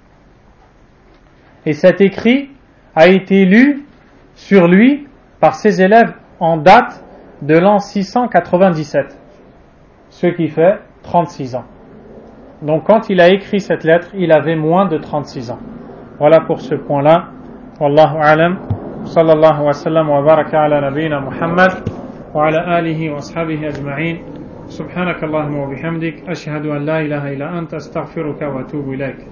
et cet écrit a été lu sur lui par ses élèves en date de l'an 697, ce qui fait 36 ans. Donc quand il a écrit cette lettre, il avait moins de 36 ans. Voilà pour ce point-là. Wallahu a'lam. Sallallahu wa sallam wa baraka ala nabiyyina Muhammad wa ala alihi wa ashabihi ajma'in. Subhanakallahumma wa bihamdik. Ashhadu an la ilaha illa anta astaghfiruka wa atubu ilaik.